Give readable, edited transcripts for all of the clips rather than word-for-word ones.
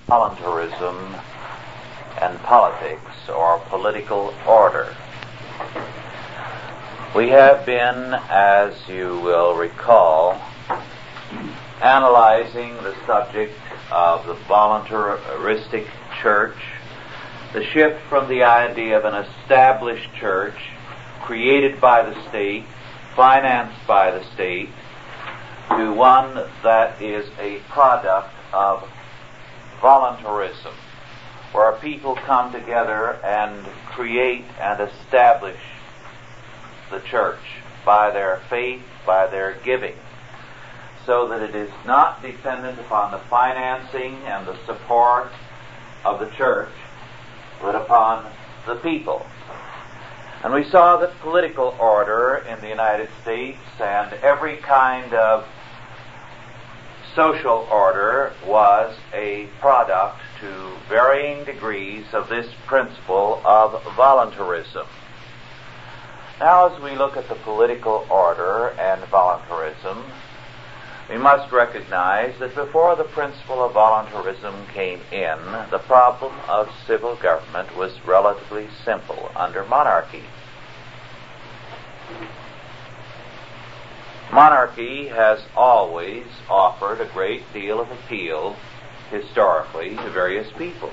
voluntarism and politics, or political order. We have been, as you will recall, analyzing the subject of the voluntaristic church, the shift from the idea of an established church created by the state, financed by the state, to one that is a product of voluntarism, where people come together and create and establish the church by their faith, by their giving, so that it is not dependent upon the financing and the support of the church, but upon the people. And we saw that political order in the United States and every kind of social order was a product to varying degrees of this principle of voluntarism. Now, as we look at the political order and voluntarism, we must recognize that before the principle of voluntarism came in, the problem of civil government was relatively simple under monarchy. Monarchy has always offered a great deal of appeal, historically, to various peoples.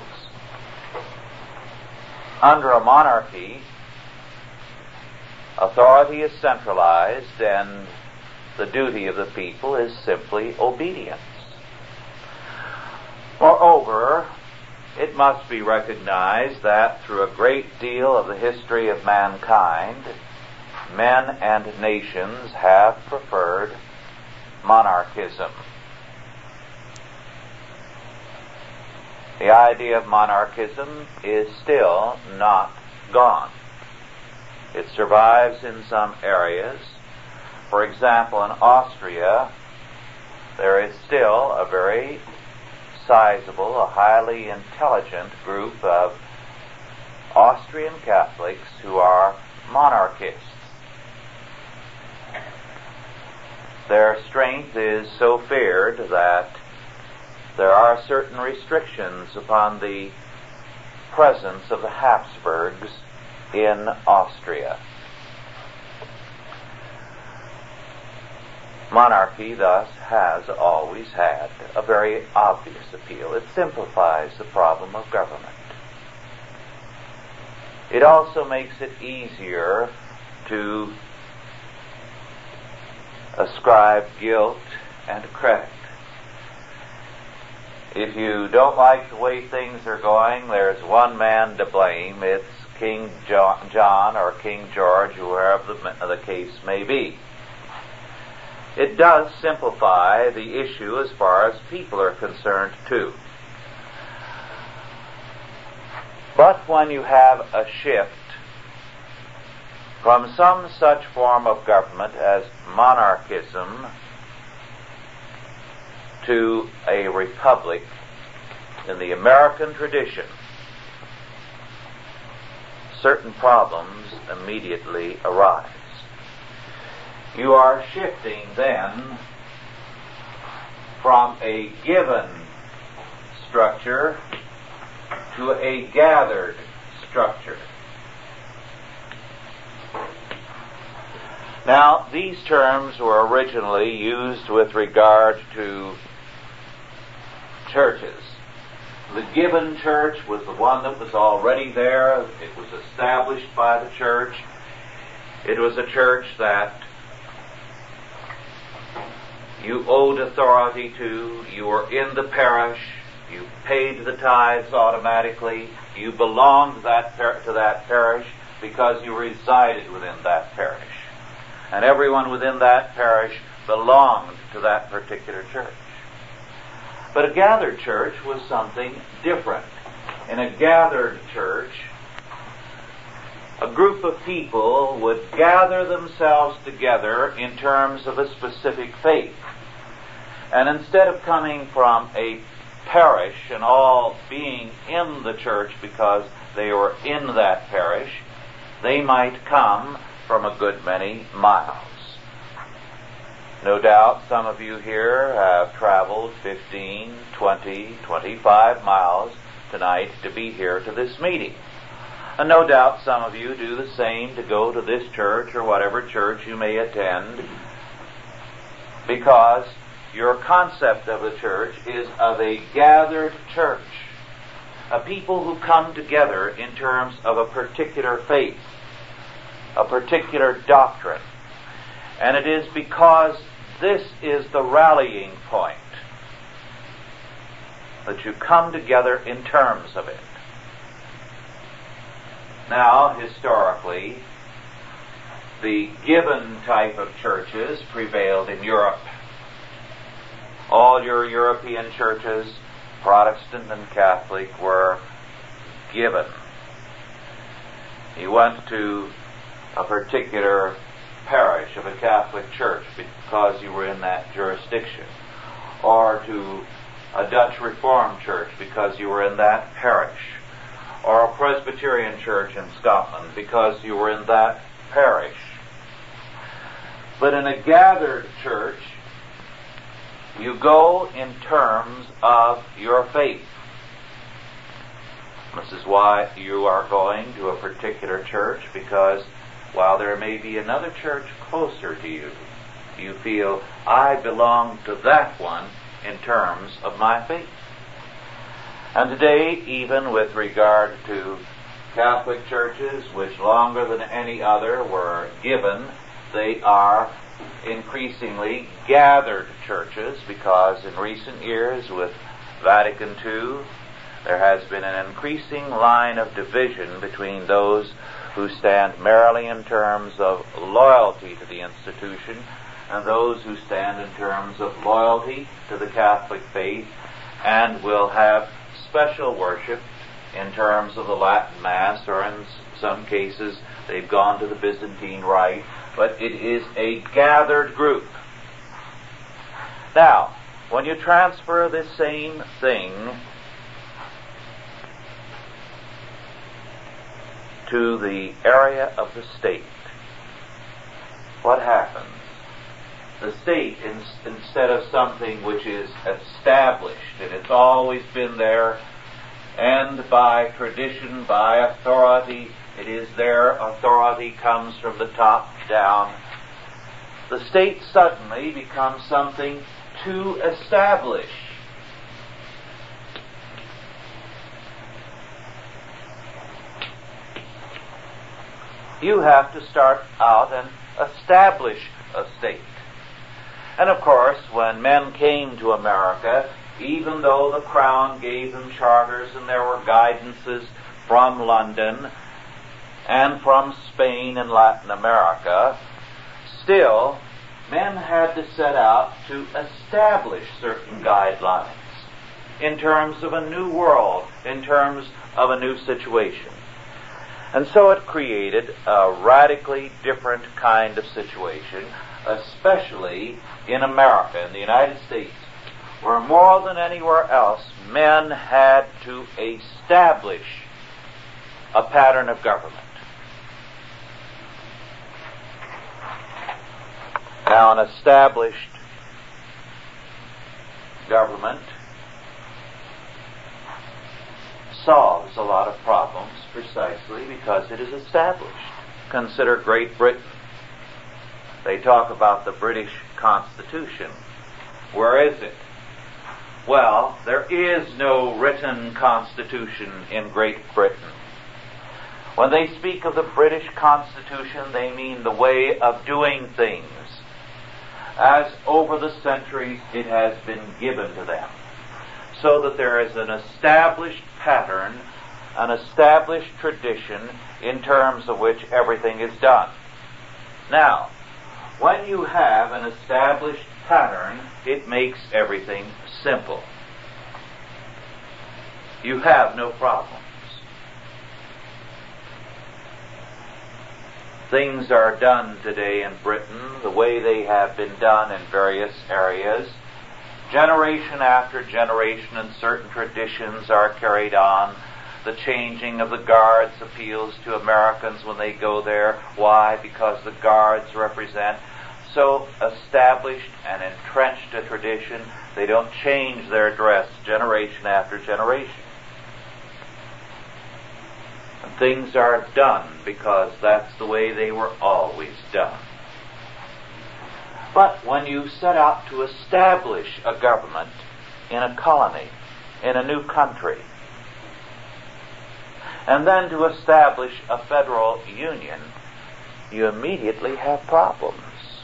Under a monarchy, authority is centralized, and the duty of the people is simply obedience. Moreover, it must be recognized that through a great deal of the history of mankind, men and nations have preferred monarchism. The idea of monarchism is still not gone. It survives in some areas. For example, in Austria, there is still a very sizable, a highly intelligent group of Austrian Catholics who are monarchists. Their strength is so feared that there are certain restrictions upon the presence of the Habsburgs in Austria. Monarchy, thus, has always had a very obvious appeal. It simplifies the problem of government. It also makes it easier to ascribe guilt and credit. If you don't like the way things are going, there's one man to blame. It's King John or King George, whoever the case may be. It does simplify the issue as far as people are concerned, too. But when you have a shift from some such form of government as monarchism to a republic in the American tradition, certain problems immediately arise. You are shifting then from a given structure to a gathered structure. Now, these terms were originally used with regard to churches. The given church was the one that was already there. It was established by the church. It was a church that you owed authority to. You were in the parish. You paid the tithes automatically. You belonged to that parish because you resided within that parish. And everyone within that parish belonged to that particular church. But a gathered church was something different. In a gathered church, a group of people would gather themselves together in terms of a specific faith. And instead of coming from a parish and all being in the church because they were in that parish, they might come from a good many miles. No doubt some of you here have traveled 15, 20, 25 miles tonight to be here to this meeting. And no doubt some of you do the same to go to this church or whatever church you may attend, because your concept of the church is of a gathered church, a people who come together in terms of a particular faith, a particular doctrine. And it is because this is the rallying point that you come together in terms of it. Now, historically, the given type of churches prevailed in Europe. All your European churches, Protestant and Catholic, were given. You went to a particular parish of a Catholic church because you were in that jurisdiction, or to a Dutch Reformed church because you were in that parish, or a Presbyterian church in Scotland because you were in that parish. But in a gathered church, you go in terms of your faith. This is why you are going to a particular church, because while there may be another church closer to you, you feel, I belong to that one in terms of my faith. And today, even with regard to Catholic churches, which longer than any other were given, they are increasingly gathered churches, because in recent years with Vatican II, there has been an increasing line of division between those who stand merely in terms of loyalty to the institution and those who stand in terms of loyalty to the Catholic faith and will have special worship in terms of the Latin Mass, or in some cases they've gone to the Byzantine Rite, but it is a gathered group. Now, when you transfer this same thing to the area of the state, what happens? The state, instead of something which is established, and it's always been there, and by tradition, by authority, it is their authority comes from the top down, the state suddenly becomes something to establish. You have to start out and establish a state. And of course, when men came to America, even though the Crown gave them charters and there were guidances from London and from Spain and Latin America, still, men had to set out to establish certain guidelines in terms of a new world, in terms of a new situation. And so it created a radically different kind of situation, especially in America, in the United States, where more than anywhere else, men had to establish a pattern of government. Now, an established government solves a lot of problems precisely because it is established. Consider Great Britain. They talk about the British Constitution. Where is it? Well, there is no written constitution in Great Britain. When they speak of the British Constitution, they mean the way of doing things, as over the centuries it has been given to them, so that there is an established pattern, an established tradition in terms of which everything is done. Now, when you have an established pattern, it makes everything simple. You have no problems. Things are done today in Britain the way they have been done in various areas. Generation after generation, and certain traditions are carried on. The changing of the guards appeals to Americans when they go there. Why? Because the guards represent so established and entrenched a tradition, they don't change their dress generation after generation. And things are done because that's the way they were always done. But when you set out to establish a government in a colony, in a new country, and then to establish a federal union, you immediately have problems.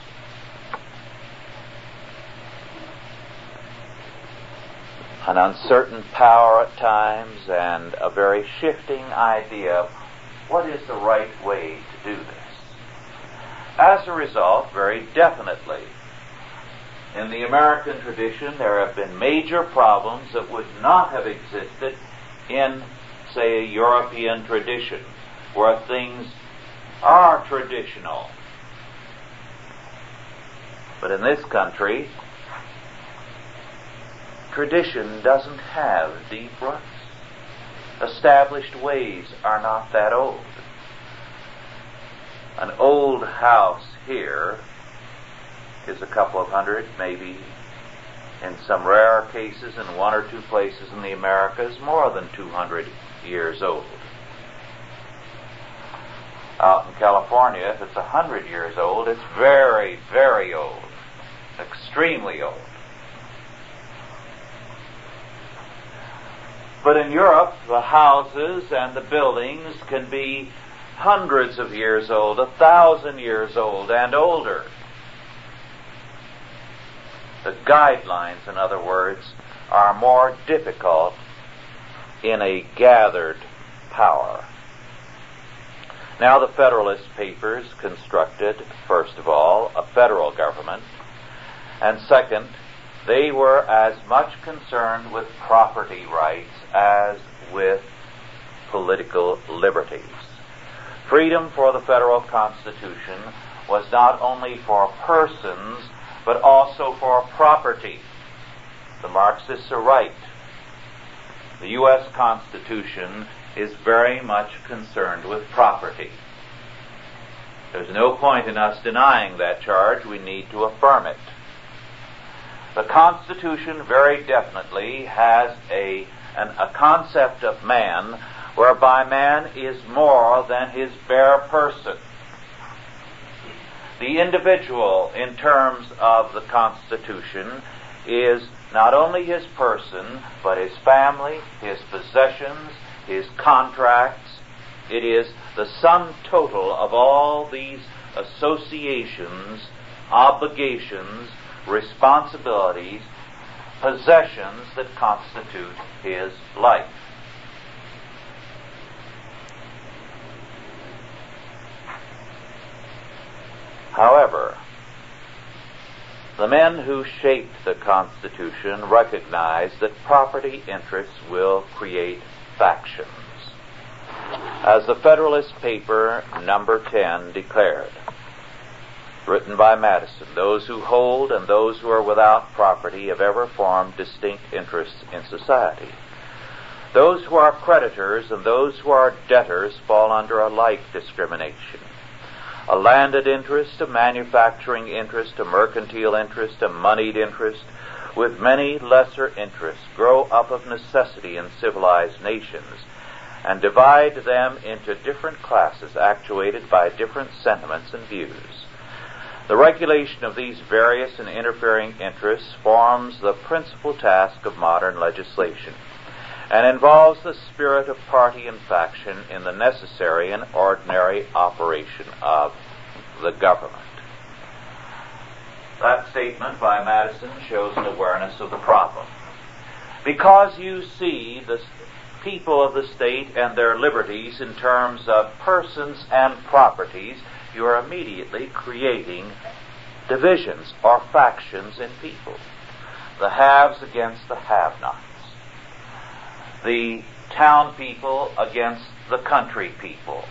An uncertain power at times and a very shifting idea of what is the right way to do this. As a result, very definitely, in the American tradition, there have been major problems that would not have existed in, say, a European tradition, where things are traditional. But in this country, tradition doesn't have deep roots. Established ways are not that old. An old house here is a couple of hundred, maybe in some rare cases, in one or two places in the Americas, more than 200 years old. Out in California, if it's 100 years old, it's very, very old. Extremely old. But in Europe, the houses and the buildings can be hundreds of years old, 1,000 years old, and older. The guidelines, in other words, are more difficult in a gathered power. Now, the Federalist Papers constructed, first of all, a federal government, and second, they were as much concerned with property rights as with political liberties. Freedom for the federal Constitution was not only for persons, but also for property. The Marxists are right. The U.S. Constitution is very much concerned with property. There's no point in us denying that charge. We need to affirm it. The Constitution very definitely has a concept of man whereby man is more than his bare person. The individual, in terms of the Constitution, is not only his person, but his family, his possessions, his contracts. It is the sum total of all these associations, obligations, responsibilities, possessions that constitute his life. However, the men who shaped the Constitution recognized that property interests will create factions. As the Federalist Paper number 10 declared, written by Madison, those who hold and those who are without property have ever formed distinct interests in society. Those who are creditors and those who are debtors fall under a like discrimination. A landed interest, a manufacturing interest, a mercantile interest, a moneyed interest, with many lesser interests, grow up of necessity in civilized nations, and divide them into different classes actuated by different sentiments and views. The regulation of these various and interfering interests forms the principal task of modern legislation, and involves the spirit of party and faction in the necessary and ordinary operation of the government. That statement by Madison shows an awareness of the problem. Because you see the people of the state and their liberties in terms of persons and properties, you are immediately creating divisions or factions in people. The haves against the have-nots. The town people against the country people.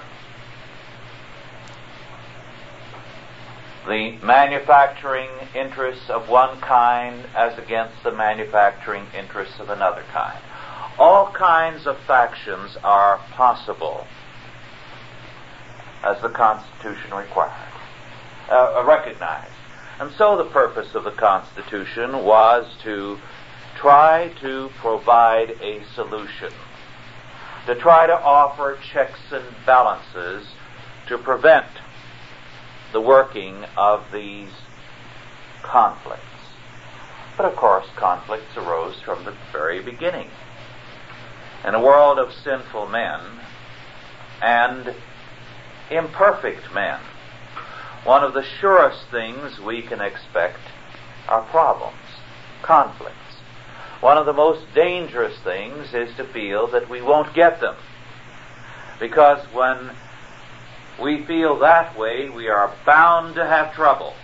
The manufacturing interests of one kind as against the manufacturing interests of another kind. All kinds of factions are possible, as the Constitution recognized. And so the purpose of the Constitution was to try to provide a solution, to try to offer checks and balances to prevent the working of these conflicts. But of course, conflicts arose from the very beginning. In a world of sinful men and imperfect men, one of the surest things we can expect are problems, conflicts. One of the most dangerous things is to feel that we won't get them. Because when we feel that way, we are bound to have trouble.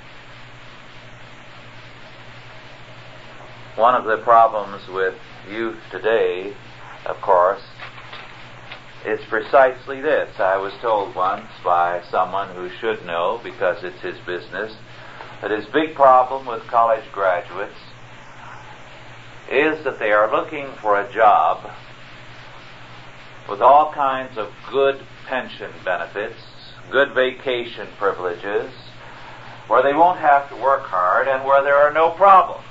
One of the problems with youth today, of course, is precisely this. I was told once by someone who should know, because it's his business, that his big problem with college graduates is that they are looking for a job with all kinds of good pension benefits, good vacation privileges, where they won't have to work hard and where there are no problems.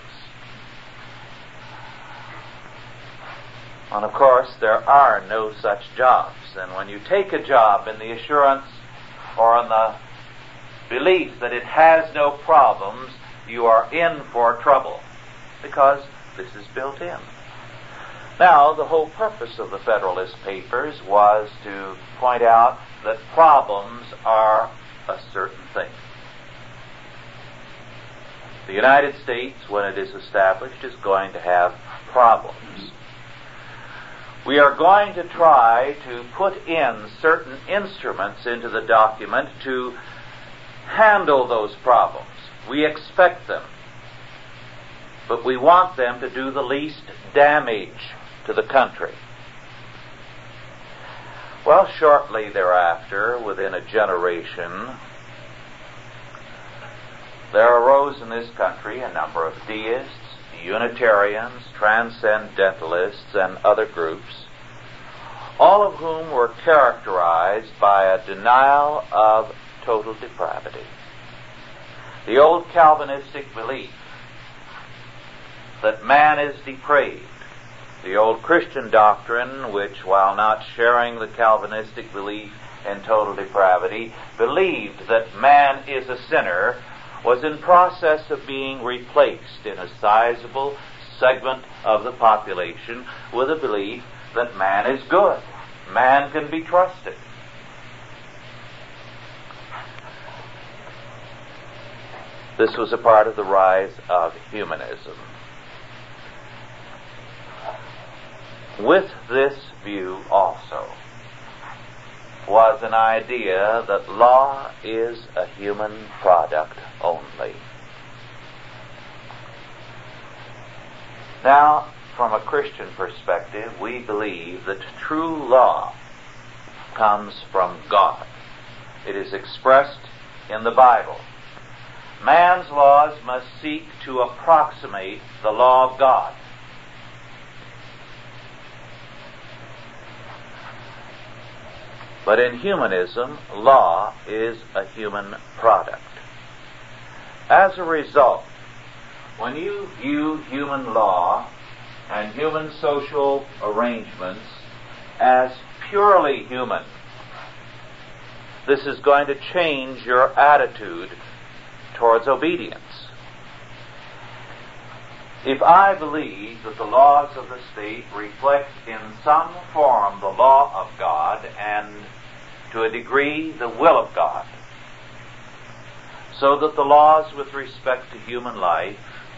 And of course, there are no such jobs. And when you take a job in the assurance or in the belief that it has no problems, you are in for trouble, because this is built in. Now, the whole purpose of the Federalist Papers was to point out that problems are a certain thing. The United States, when it is established, is going to have problems. We are going to try to put in certain instruments into the document to handle those problems. We expect them, but we want them to do the least damage to the country. Well, shortly thereafter, within a generation, there arose in this country a number of deists, Unitarians, Transcendentalists, and other groups, all of whom were characterized by a denial of total depravity. The old Calvinistic belief that man is depraved, the old Christian doctrine, which, while not sharing the Calvinistic belief in total depravity, believed that man is a sinner, was in process of being replaced in a sizable segment of the population with a belief that man is good, man can be trusted. This was a part of the rise of humanism. With this view also was an idea that law is a human product only. Now, from a Christian perspective, we believe that true law comes from God. It is expressed in the Bible. Man's laws must seek to approximate the law of God. But in humanism, law is a human product. As a result, when you view human law and human social arrangements as purely human, this is going to change your attitude towards obedience. If I believe that the laws of the state reflect in some form the law of God and to a degree the will of God, so that the laws with respect to human life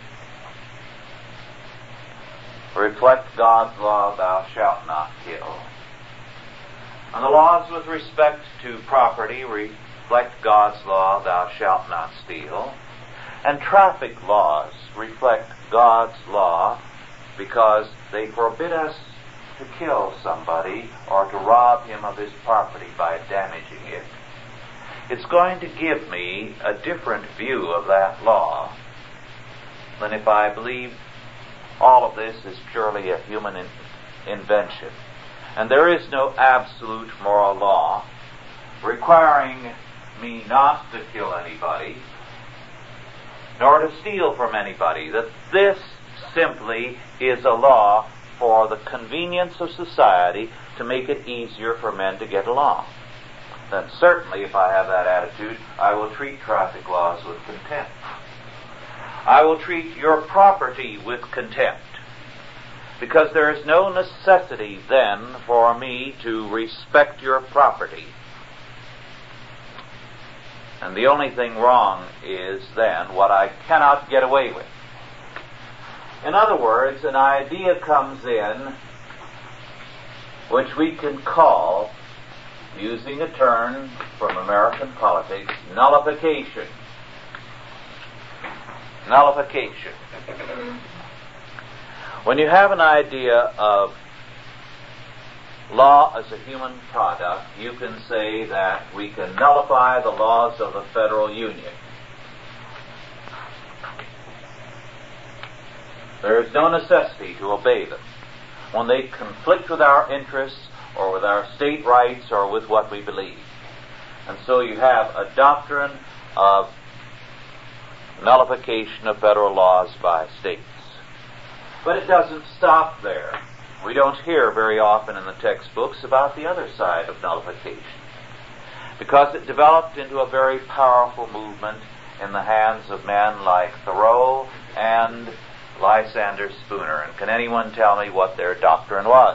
reflect God's law, thou shalt not kill, and the laws with respect to property reflect God's law, thou shalt not steal, and traffic laws reflect God's law because they forbid us to kill somebody or to rob him of his property by damaging it. It's going to give me a different view of that law than if I believe all of this is purely a human invention. And there is no absolute moral law requiring me not to kill anybody nor to steal from anybody, that this simply is a law for the convenience of society to make it easier for men to get along, then certainly if I have that attitude, I will treat traffic laws with contempt. I will treat your property with contempt, because there is no necessity then for me to respect your property. And the only thing wrong is then what I cannot get away with. In other words, an idea comes in which we can call, using a term from American politics, nullification. Nullification. When you have an idea of law as a human product, you can say that we can nullify the laws of the Federal Union. There is no necessity to obey them when they conflict with our interests or with our state rights or with what we believe. And so you have a doctrine of nullification of federal laws by states. But it doesn't stop there. We don't hear very often in the textbooks about the other side of nullification, because it developed into a very powerful movement in the hands of men like Thoreau and Lysander Spooner. And can anyone tell me what their doctrine was?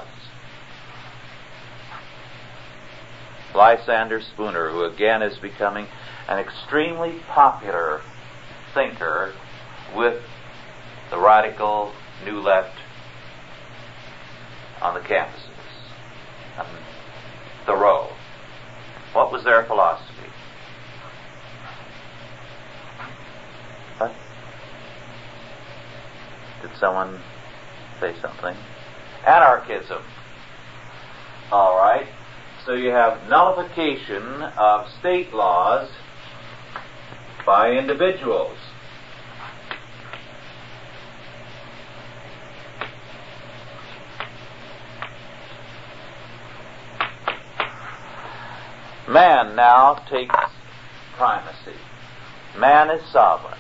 Lysander Spooner, who again is becoming an extremely popular thinker with the radical New Left on the campuses. Thoreau. What was their philosophy? What? Did someone say something? Anarchism. All right. So you have nullification of state laws by individuals. Man now takes primacy. Man is sovereign.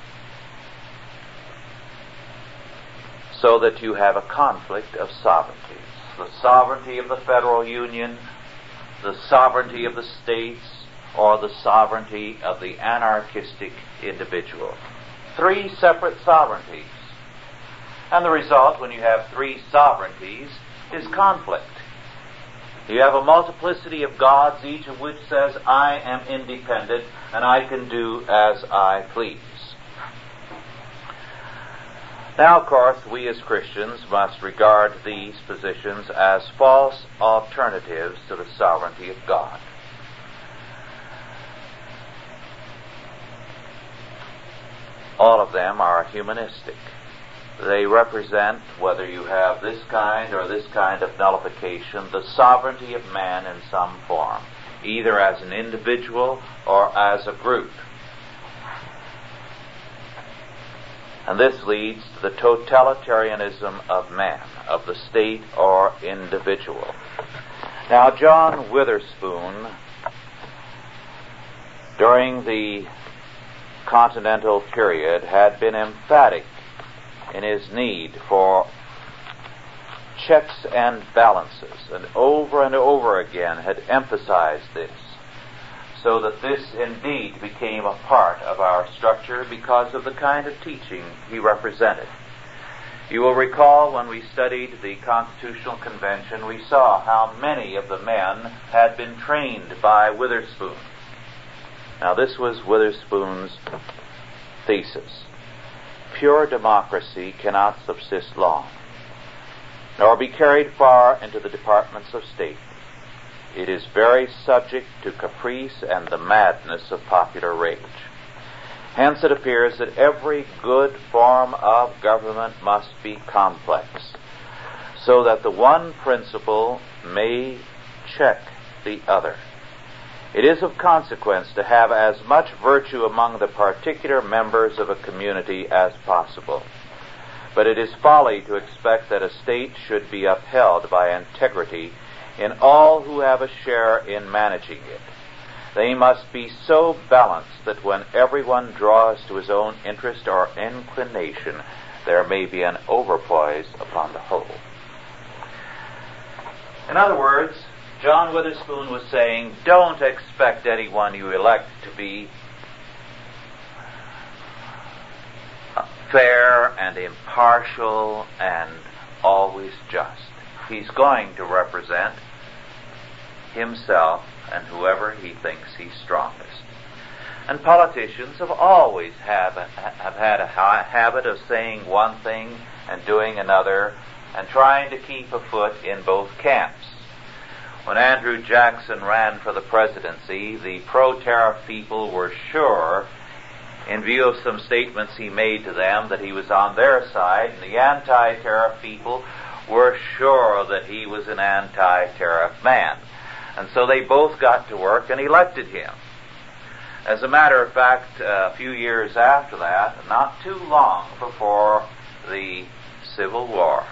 So that you have a conflict of sovereignties. The sovereignty of the Federal Union, the sovereignty of the states, or the sovereignty of the anarchistic individual. Three separate sovereignties. And the result, when you have three sovereignties, is conflict. You have a multiplicity of gods, each of which says, I am independent and I can do as I please. Now, of course, we as Christians must regard these positions as false alternatives to the sovereignty of God. All of them are humanistic. They represent, whether you have this kind or this kind of nullification, the sovereignty of man in some form, either as an individual or as a group. And this leads to the totalitarianism of man, of the state or individual. Now, John Witherspoon, during the Continental period, had been emphatic in his need for checks and balances, and over again had emphasized this, so that this indeed became a part of our structure because of the kind of teaching he represented. You will recall when we studied the Constitutional Convention, we saw how many of the men had been trained by Witherspoon. Now, this was Witherspoon's thesis. Pure democracy cannot subsist long, nor be carried far into the departments of state. It is very subject to caprice and the madness of popular rage. Hence it appears that every good form of government must be complex, so that the one principle may check the other. It is of consequence to have as much virtue among the particular members of a community as possible. But it is folly to expect that a state should be upheld by integrity in all who have a share in managing it. They must be so balanced that when everyone draws to his own interest or inclination, there may be an overpoise upon the whole. In other words, John Witherspoon was saying, don't expect anyone you elect to be fair and impartial and always just. He's going to represent himself and whoever he thinks he's strongest. And politicians have always had a habit of saying one thing and doing another and trying to keep a foot in both camps. When Andrew Jackson ran for the presidency, the pro-tariff people were sure, in view of some statements he made to them, that he was on their side, and the anti-tariff people were sure that he was an anti-tariff man. And so they both got to work and elected him. As a matter of fact, a few years after that, not too long before the Civil War,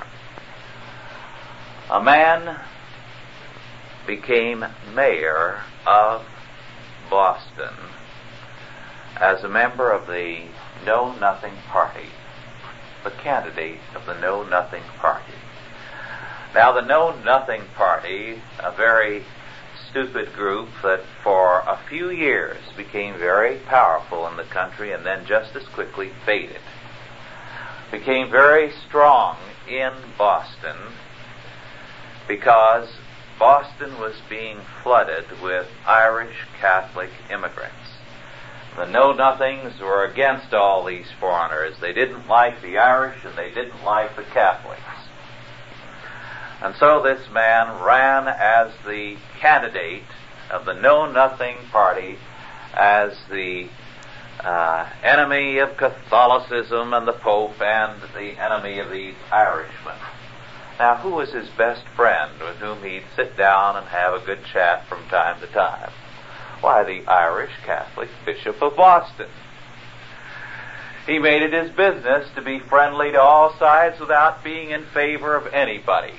a man became mayor of Boston as a member of the Know Nothing Party, the candidate of the Know Nothing Party. Now, the Know Nothing Party, a very stupid group that for a few years became very powerful in the country and then just as quickly faded, became very strong in Boston because Boston was being flooded with Irish Catholic immigrants. The Know-Nothings were against all these foreigners. They didn't like the Irish and they didn't like the Catholics. And so this man ran as the candidate of the Know-Nothing Party as the enemy of Catholicism and the Pope and the enemy of these Irishmen. Now, who was his best friend with whom he'd sit down and have a good chat from time to time? Why, the Irish Catholic Bishop of Boston. He made it his business to be friendly to all sides without being in favor of anybody.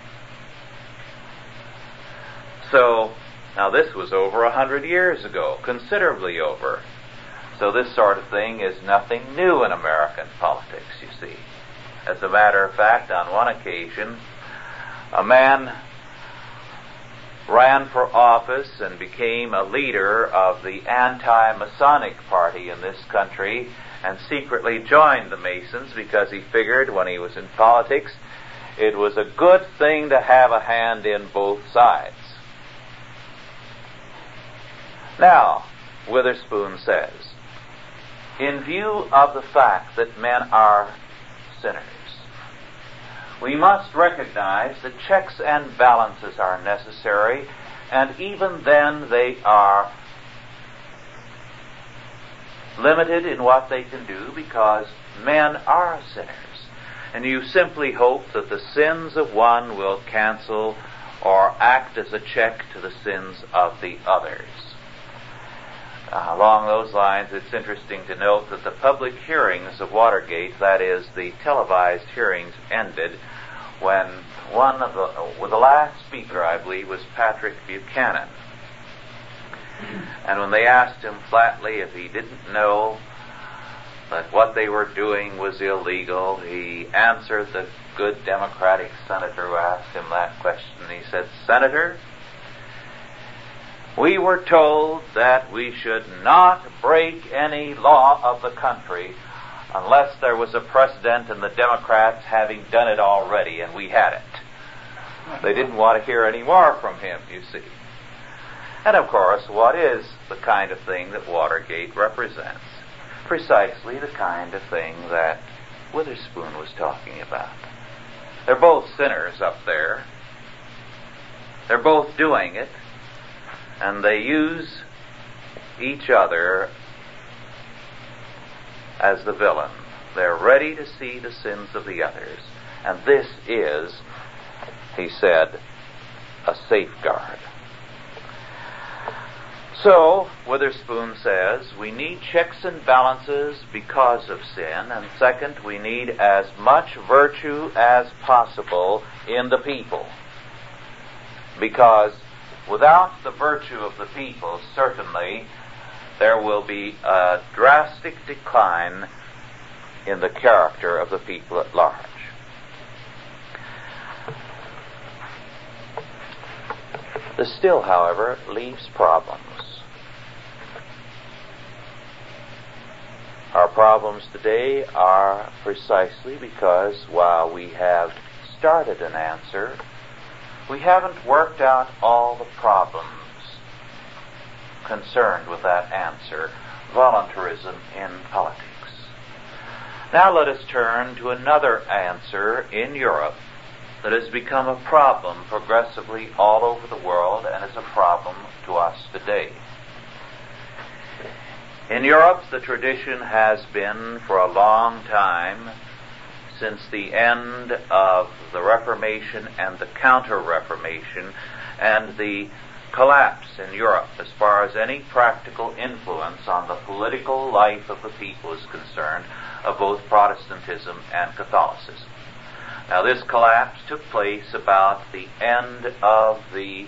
So, now this was over 100 years ago, considerably over. So this sort of thing is nothing new in American politics, you see. As a matter of fact, on one occasion, a man ran for office and became a leader of the anti-Masonic party in this country and secretly joined the Masons because he figured when he was in politics it was a good thing to have a hand in both sides. Now, Witherspoon says, in view of the fact that men are sinners, we must recognize that checks and balances are necessary, and even then they are limited in what they can do because men are sinners. And you simply hope that the sins of one will cancel or act as a check to the sins of the others. Along those lines, it's interesting to note that the public hearings of Watergate, that is, the televised hearings, ended when the last speaker, I believe, was Patrick Buchanan. And when they asked him flatly if he didn't know that what they were doing was illegal, he answered the good Democratic senator who asked him that question. He said, "Senator, we were told that we should not break any law of the country unless there was a precedent and the Democrats having done it already, and we had it." They didn't want to hear any more from him, you see. And of course, what is the kind of thing that Watergate represents? Precisely the kind of thing that Witherspoon was talking about. They're both sinners up there. They're both doing it. And they use each other as the villain. They're ready to see the sins of the others. And this is, he said, a safeguard. So, Witherspoon says, we need checks and balances because of sin, and second, we need as much virtue as possible in the people. Because without the virtue of the people, certainly there will be a drastic decline in the character of the people at large. This still, however, leaves problems. Our problems today are precisely because while we have started an answer, we haven't worked out all the problems concerned with that answer, voluntarism in politics. Now let us turn to another answer in Europe that has become a problem progressively all over the world and is a problem to us today. In Europe, the tradition has been for a long time, since the end of the Reformation and the Counter-Reformation and the collapse in Europe as far as any practical influence on the political life of the people is concerned, of both Protestantism and Catholicism. Now, this collapse took place about the end of the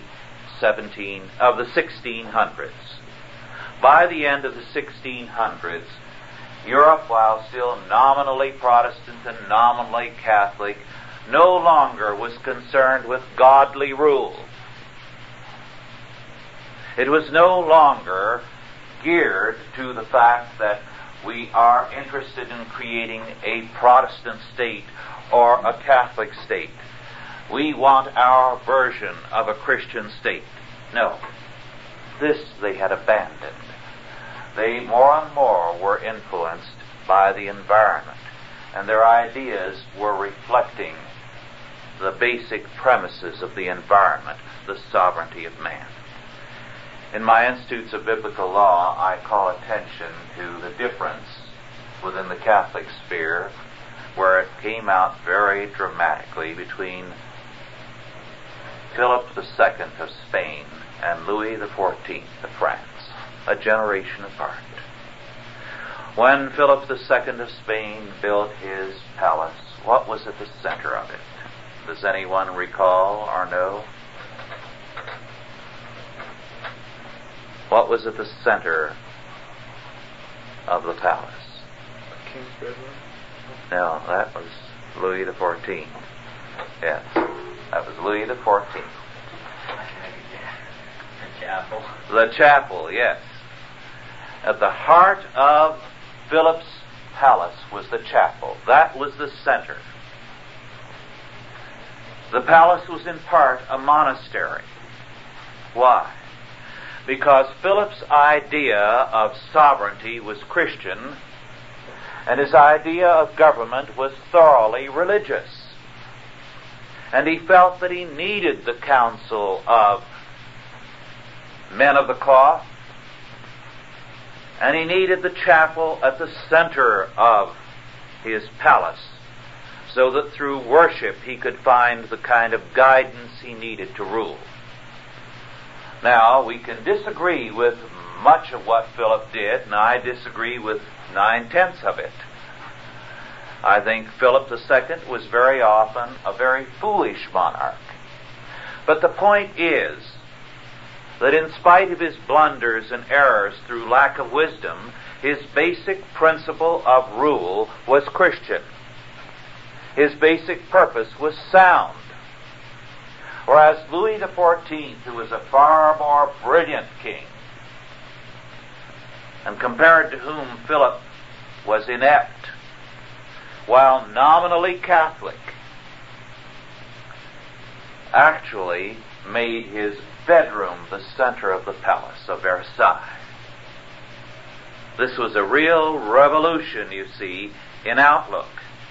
1600s. By the end of the 1600s, Europe, while still nominally Protestant and nominally Catholic, no longer was concerned with godly rule. It was no longer geared to the fact that we are interested in creating a Protestant state or a Catholic state. We want our version of a Christian state. No. This they had abandoned. They more and more were influenced by the environment, and their ideas were reflecting the basic premises of the environment, the sovereignty of man. In my Institutes of Biblical Law, I call attention to the difference within the Catholic sphere, where it came out very dramatically between Philip II of Spain and Louis XIV of France, a generation apart. When Philip II of Spain built his palace, what was at the center of it? Does anyone recall or know? What was at the center of the palace? King's bedroom? No, that was Louis XIV. Yes, that was Louis XIV. The chapel. The chapel, yes. At the heart of Philip's palace was the chapel. That was the center. The palace was in part a monastery. Why? Because Philip's idea of sovereignty was Christian, and his idea of government was thoroughly religious. And he felt that he needed the counsel of men of the cloth, and he needed the chapel at the center of his palace, so that through worship he could find the kind of guidance he needed to rule. Now, we can disagree with much of what Philip did, and I disagree with 9/10 of it. I think Philip II was very often a very foolish monarch. But the point is that in spite of his blunders and errors through lack of wisdom, his basic principle of rule was Christian. His basic purpose was sound. Whereas Louis XIV, who was a far more brilliant king, and compared to whom Philip was inept, while nominally Catholic, actually made his bedroom the center of the palace of Versailles. This was a real revolution, you see, in outlook.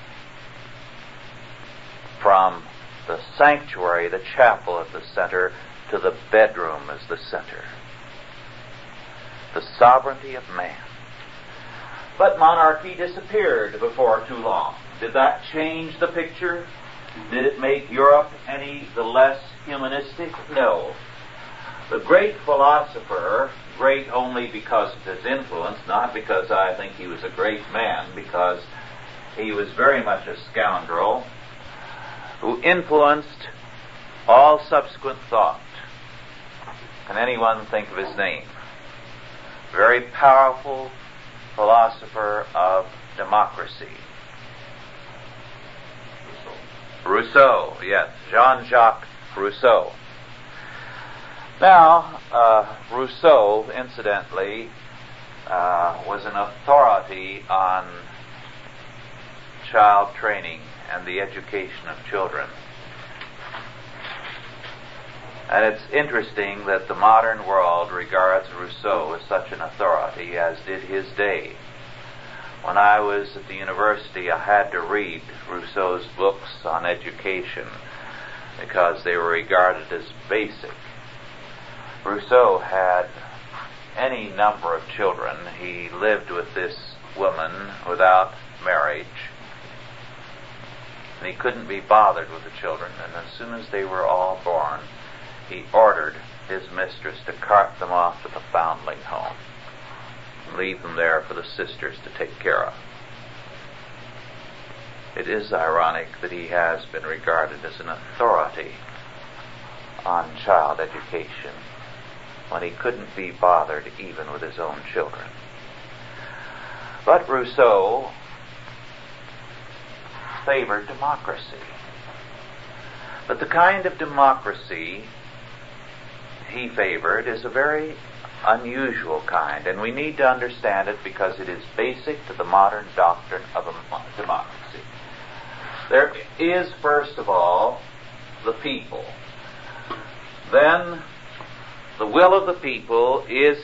From the sanctuary, the chapel at the center, to the bedroom as the center. The sovereignty of man. But monarchy disappeared before too long. Did that change the picture? Did it make Europe any the less humanistic? No. The great philosopher, great only because of his influence, not because I think he was a great man, because he was very much a scoundrel, who influenced all subsequent thought, Can anyone think of his name? Very powerful philosopher of democracy. Rousseau, yes, Jean-Jacques Rousseau. Now, Rousseau, incidentally, was an authority on child training and the education of children. And it's interesting that the modern world regards Rousseau as such an authority, as did his day. When I was at the university, I had to read Rousseau's books on education because they were regarded as basic. Rousseau had any number of children. He lived with this woman without marriage, and he couldn't be bothered with the children, and as soon as they were all born, he ordered his mistress to cart them off to the foundling home and leave them there for the sisters to take care of. It is ironic that he has been regarded as an authority on child education when he couldn't be bothered even with his own children. But Rousseau favored democracy. But the kind of democracy he favored is a very unusual kind, and we need to understand it because it is basic to the modern doctrine of a democracy. There is, first of all, the people. Then the will of the people is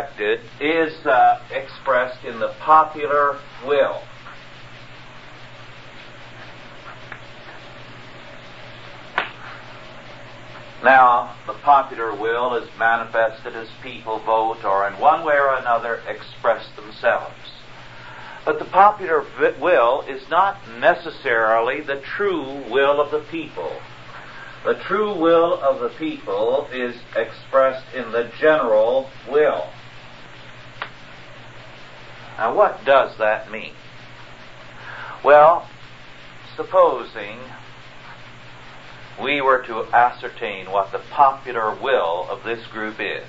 expressed in the popular will. Now, the popular will is manifested as people vote or in one way or another express themselves. But the popular will is not necessarily the true will of the people. The true will of the people is expressed in the general will. Now, what does that mean? Well, supposing we were to ascertain what the popular will of this group is,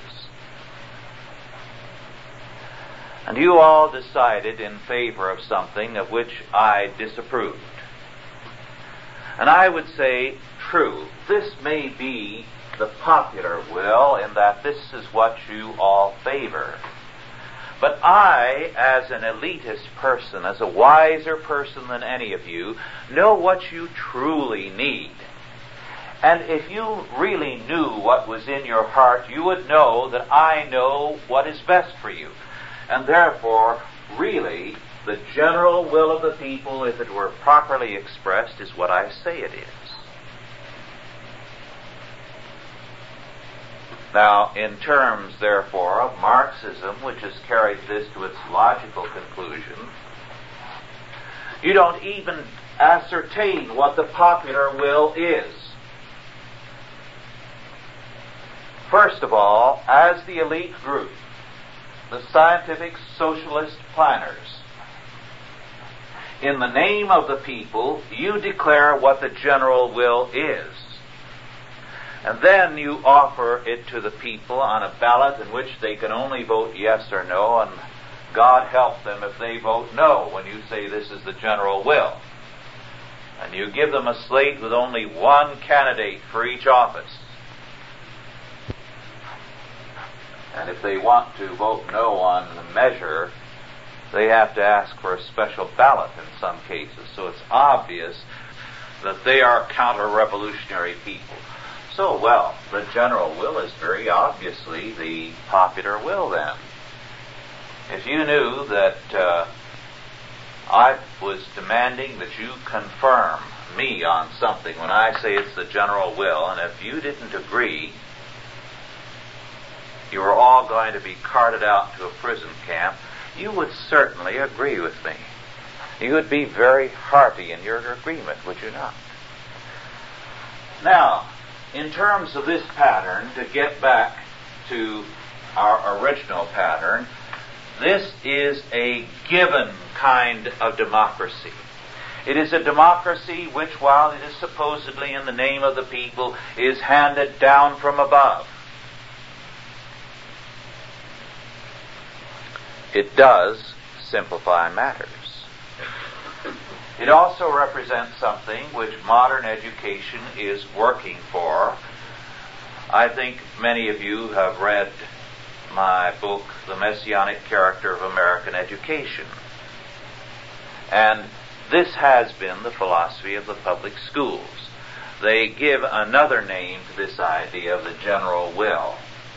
and you all decided in favor of something of which I disapproved, and I would say, true, this may be the popular will in that this is what you all favor. But I, as an elitist person, as a wiser person than any of you, know what you truly need. And if you really knew what was in your heart, you would know that I know what is best for you. And therefore, really, the general will of the people, if it were properly expressed, is what I say it is. Now, in terms, therefore, of Marxism, which has carried this to its logical conclusion, you don't even ascertain what the popular will is. First of all, as the elite group, the scientific socialist planners, in the name of the people, you declare what the general will is. And then you offer it to the people on a ballot in which they can only vote yes or no, and God help them if they vote no when you say this is the general will. And you give them a slate with only one candidate for each office. And if they want to vote no on the measure, they have to ask for a special ballot in some cases. So it's obvious that they are counter-revolutionary people. So, well, the general will is very obviously the popular will then. If you knew that I was demanding that you confirm me on something when I say it's the general will, and if you didn't agree, you were all going to be carted out to a prison camp, you would certainly agree with me. You would be very hearty in your agreement, would you not? Now, in terms of this pattern, to get back to our original pattern, this is a given kind of democracy. It is a democracy which, while it is supposedly in the name of the people, is handed down from above. it does simplify matters. It also represents something which modern education is working for. I think many of you have read my book, The Messianic Character of American Education. And this has been the philosophy of the public schools. They give another name to this idea of the general will.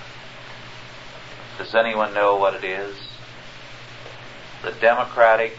Does anyone know what it is? The democratic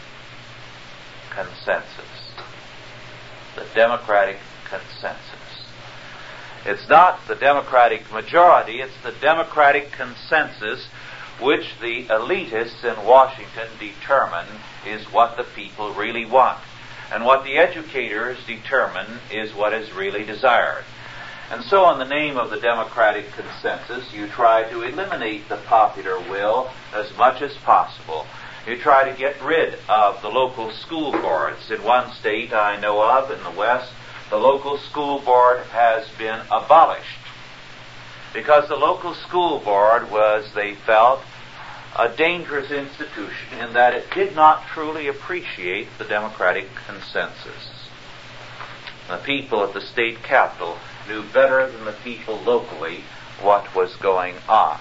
consensus. The democratic consensus. It's not the democratic majority, it's the democratic consensus which the elitists in Washington determine is what the people really want. And what the educators determine is what is really desired. And so in the name of the democratic consensus, you try to eliminate the popular will as much as possible. You try to get rid of the local school boards. In one state I know of, in the West, the local school board has been abolished because the local school board was, they felt, a dangerous institution in that it did not truly appreciate the democratic consensus. The people at the state capitol knew better than the people locally what was going on.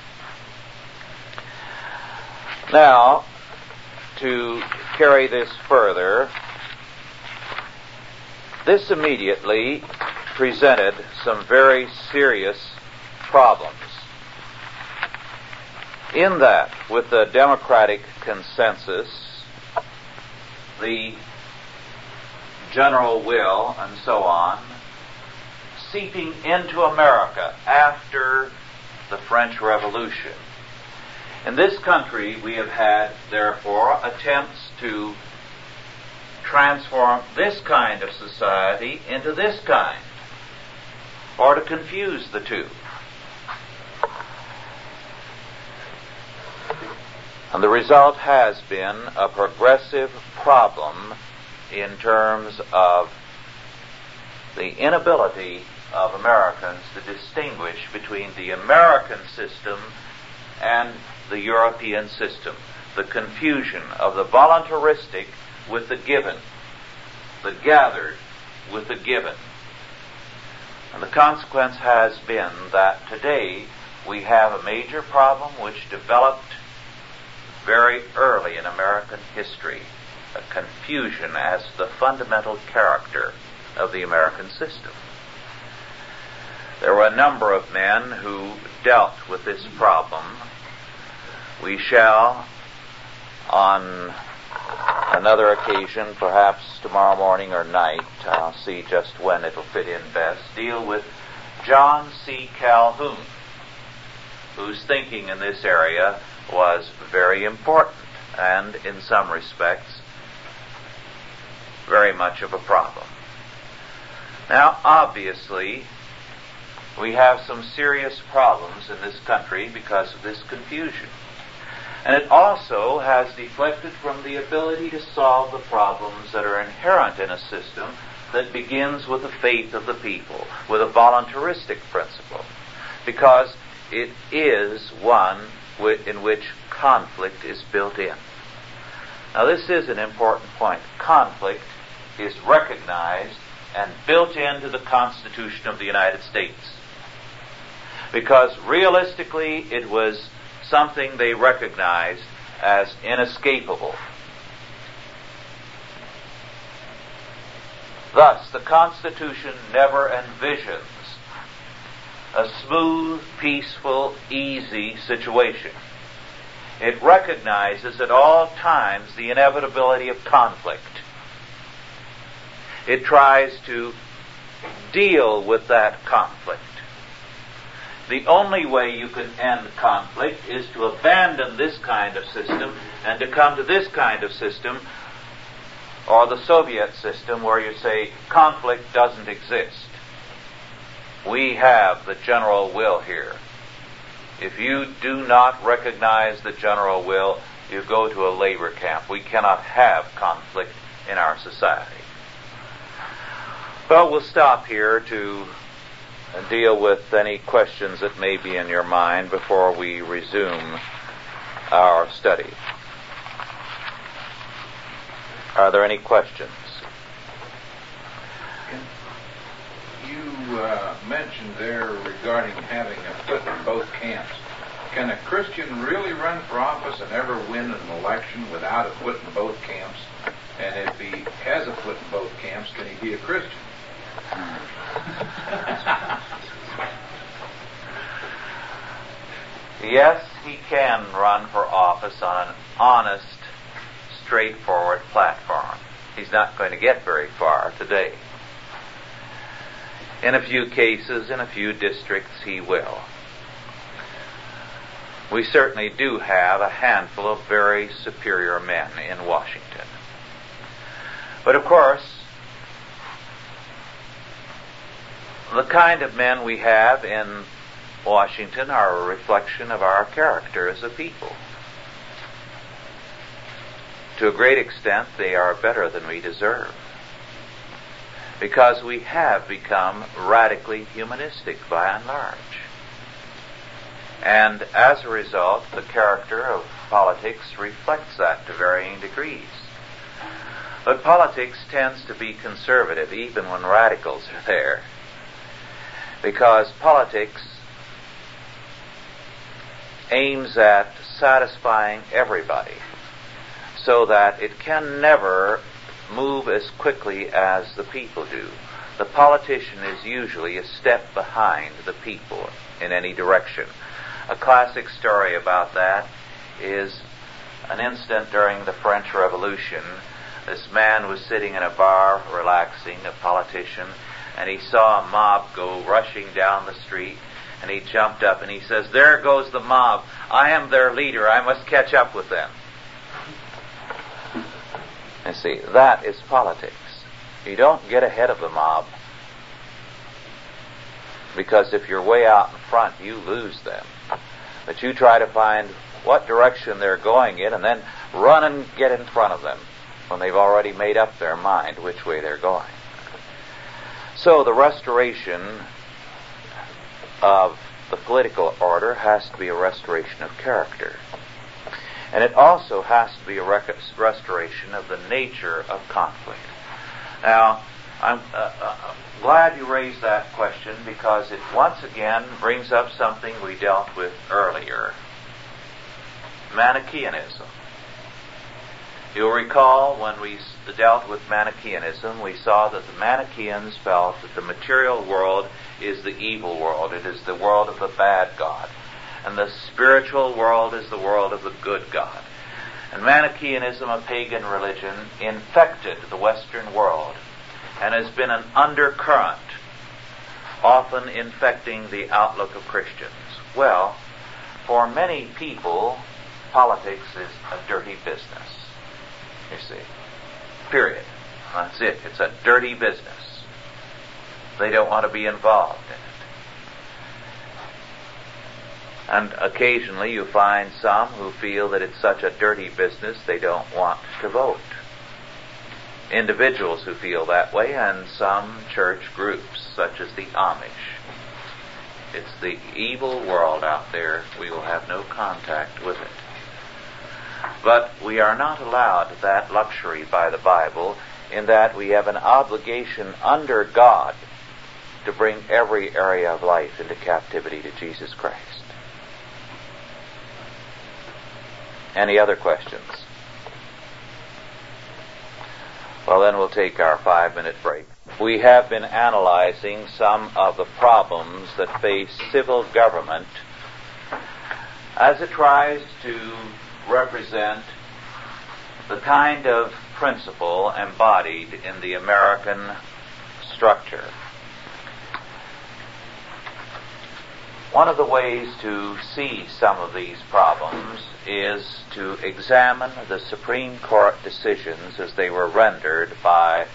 Now, to carry this further, this immediately presented some very serious problems. In that, with the democratic consensus, the general will, and so on, seeping into America after the French Revolution. In this country, we have had, therefore, attempts to transform this kind of society into this kind, or to confuse the two. And the result has been a progressive problem in terms of the inability of Americans to distinguish between the American system and the European system. The confusion of the voluntaristic with the given, the gathered with the given. And the consequence has been that today we have a major problem which developed very early in American history, a confusion as to the fundamental character of the American system. There were a number of men who dealt with this problem. We shall, on another occasion, perhaps tomorrow morning or night, I'll see just when it'll fit in best, deal with John C. Calhoun, whose thinking in this area was very important and, in some respects, very much of a problem. Now, obviously, we have some serious problems in this country because of this confusion. And it also has deflected from the ability to solve the problems that are inherent in a system that begins with the faith of the people, with a voluntaristic principle, because it is one in which conflict is built in. Now, this is an important point. Conflict is recognized and built into the Constitution of the United States, because realistically it was something they recognized as inescapable. Thus, the Constitution never envisions a smooth, peaceful, easy situation. It recognizes at all times the inevitability of conflict. It tries to deal with that conflict. The only way you can end conflict is to abandon this kind of system and to come to this kind of system, or the Soviet system, where you say conflict doesn't exist. We have the general will here. If you do not recognize the general will, you go to a labor camp. We cannot have conflict in our society. Well, we'll stop here to deal with any questions that may be in your mind before we resume our study. Are there any questions? You mentioned there regarding having a foot in both camps. Can a Christian really run for office and ever win an election without a foot in both camps? And if he has a foot in both camps, can he be a Christian? Yes, he can run for office on an honest, straightforward platform. He's not going to get very far today. In a few cases, in a few districts, he will. We certainly do have a handful of very superior men in Washington. But of course, the kind of men we have in Washington are a reflection of our character as a people. To a great extent, they are better than we deserve, because we have become radically humanistic by and large. And as a result, the character of politics reflects that to varying degrees. But politics tends to be conservative even when radicals are there, because politics aims at satisfying everybody so that it can never move as quickly as the people do. The politician is usually a step behind the people in any direction. A classic story about that is an incident during the French Revolution. This man was sitting in a bar relaxing, a politician, and he saw a mob go rushing down the street, and he jumped up and he says, "There goes the mob. I am their leader. I must catch up with them." You see, that is politics. You don't get ahead of the mob, because if you're way out in front, you lose them. But you try to find what direction they're going in and then run and get in front of them when they've already made up their mind which way they're going. So the restoration of the political order has to be a restoration of character. And it also has to be a restoration of the nature of conflict. Now, I'm glad you raised that question, because it once again brings up something we dealt with earlier: Manichaeanism. You'll recall when we dealt with Manichaeanism, we saw that the Manichaeans felt that the material world is the evil world. It is the world of the bad God. And the spiritual world is the world of the good God. And Manichaeanism, a pagan religion, infected the Western world and has been an undercurrent, often infecting the outlook of Christians. Well, for many people, politics is a dirty business. You see. Period. That's it. It's a dirty business. They don't want to be involved in it. And occasionally you find some who feel that it's such a dirty business they don't want to vote. Individuals who feel that way, and some church groups, such as the Amish. It's the evil world out there. We will have no contact with it. But we are not allowed that luxury by the Bible, in that we have an obligation under God to bring every area of life into captivity to Jesus Christ. Any other questions? Well, then we'll take our 5-minute break. We have been analyzing some of the problems that face civil government as it tries to represent the kind of principle embodied in the American structure. One of the ways to see some of these problems is to examine the Supreme Court decisions as they were rendered by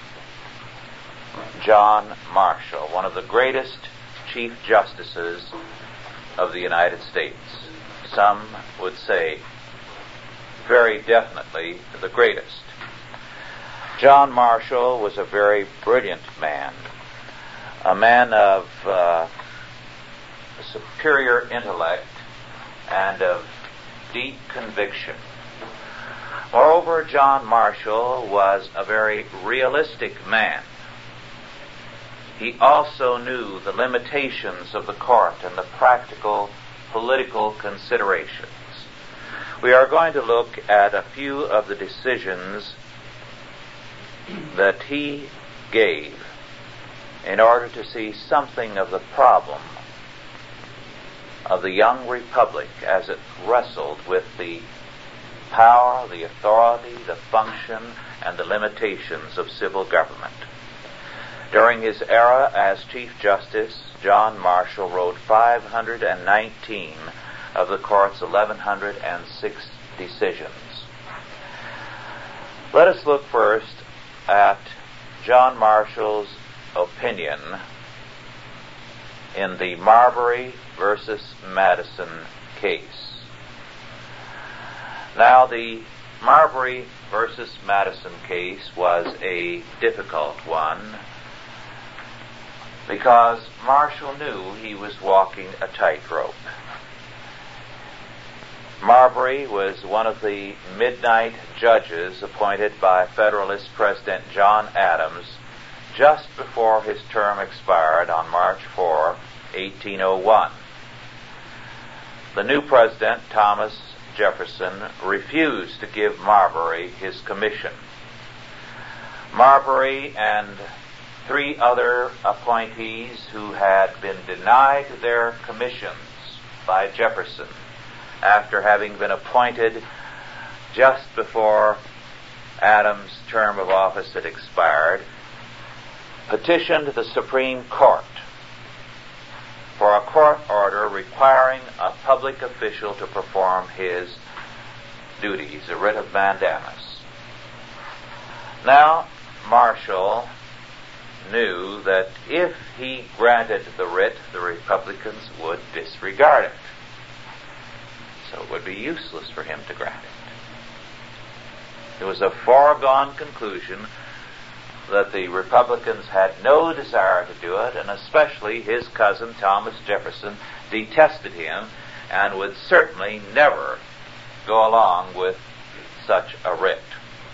John Marshall, one of the greatest Chief Justices of the United States. Some would say very definitely the greatest. John Marshall was a very brilliant man, a man of superior intellect and of deep conviction. Moreover, John Marshall was a very realistic man. He also knew the limitations of the court and the practical political considerations. We are going to look at a few of the decisions that he gave in order to see something of the problem of the young republic as it wrestled with the power, the authority, the function, and the limitations of civil government. During his era as Chief Justice, John Marshall wrote 519 of the court's 1,106 decisions. Let us look first at John Marshall's opinion in the Marbury versus Madison case. Now, the Marbury versus Madison case was a difficult one because Marshall knew he was walking a tightrope. Marbury was one of the midnight judges appointed by Federalist President John Adams just before his term expired on March 4, 1801. The new president, Thomas Jefferson, refused to give Marbury his commission. Marbury and 3 other appointees who had been denied their commissions by Jefferson after having been appointed just before Adams' term of office had expired, petitioned the Supreme Court for a court order requiring a public official to perform his duties, a writ of mandamus. Now, Marshall knew that if he granted the writ, the Republicans would disregard it. So it would be useless for him to grant it. It was a foregone conclusion that the Republicans had no desire to do it, and especially his cousin Thomas Jefferson detested him and would certainly never go along with such a writ.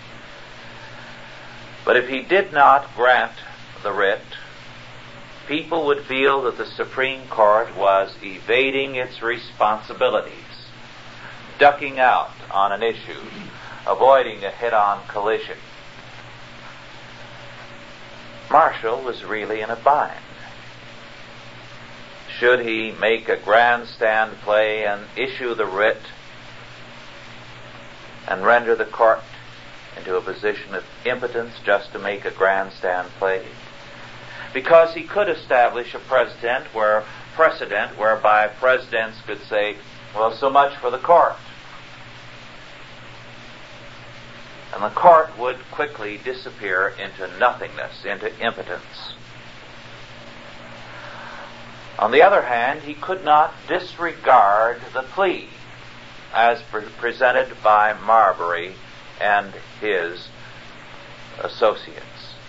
But if he did not grant the writ, people would feel that the Supreme Court was evading its responsibilities, ducking out on an issue, avoiding a head-on collision. Marshall was really in a bind. Should he make a grandstand play and issue the writ and render the court into a position of impotence just to make a grandstand play? Because he could establish a precedent whereby presidents could say, well, so much for the court. And the court would quickly disappear into nothingness, into impotence. On the other hand, he could not disregard the plea as presented by Marbury and his associates.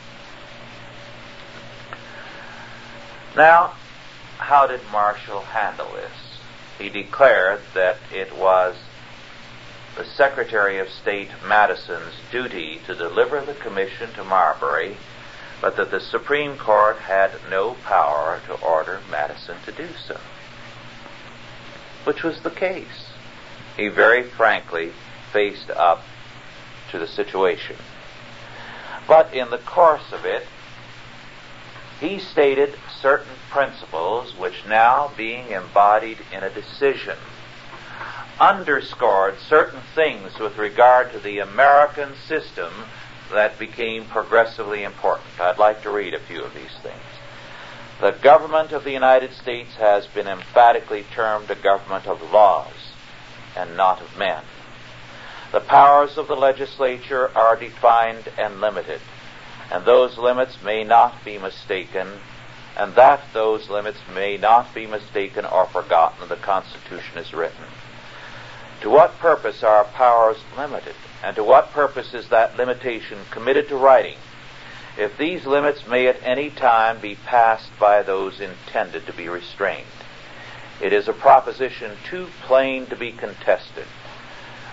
Now, how did Marshall handle this? He declared that it was the Secretary of State Madison's duty to deliver the commission to Marbury, but that the Supreme Court had no power to order Madison to do so, which was the case. He very frankly faced up to the situation. But in the course of it, he stated certain principles which, now being embodied in a decision, underscored certain things with regard to the American system that became progressively important. I'd like to read a few of these things. The government of the United States has been emphatically termed a government of laws and not of men. The powers of the legislature are defined and limited, and those limits may not be mistaken, and that those limits may not be mistaken or forgotten, the Constitution is written. To what purpose are powers limited, and to what purpose is that limitation committed to writing, if these limits may at any time be passed by those intended to be restrained? It is a proposition too plain to be contested,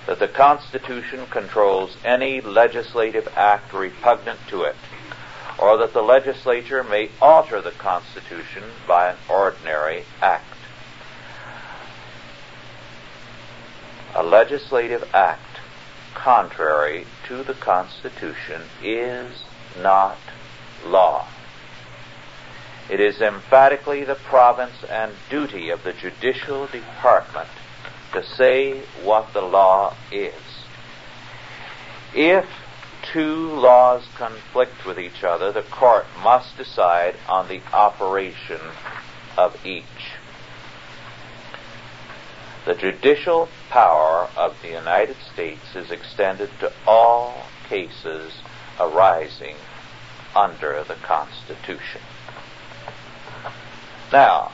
that the Constitution controls any legislative act repugnant to it, or that the legislature may alter the Constitution by an ordinary act. A legislative act contrary to the Constitution is not law. It is emphatically the province and duty of the judicial department to say what the law is. If two laws conflict with each other, the court must decide on the operation of each. The judicial power of the United States is extended to all cases arising under the Constitution. Now,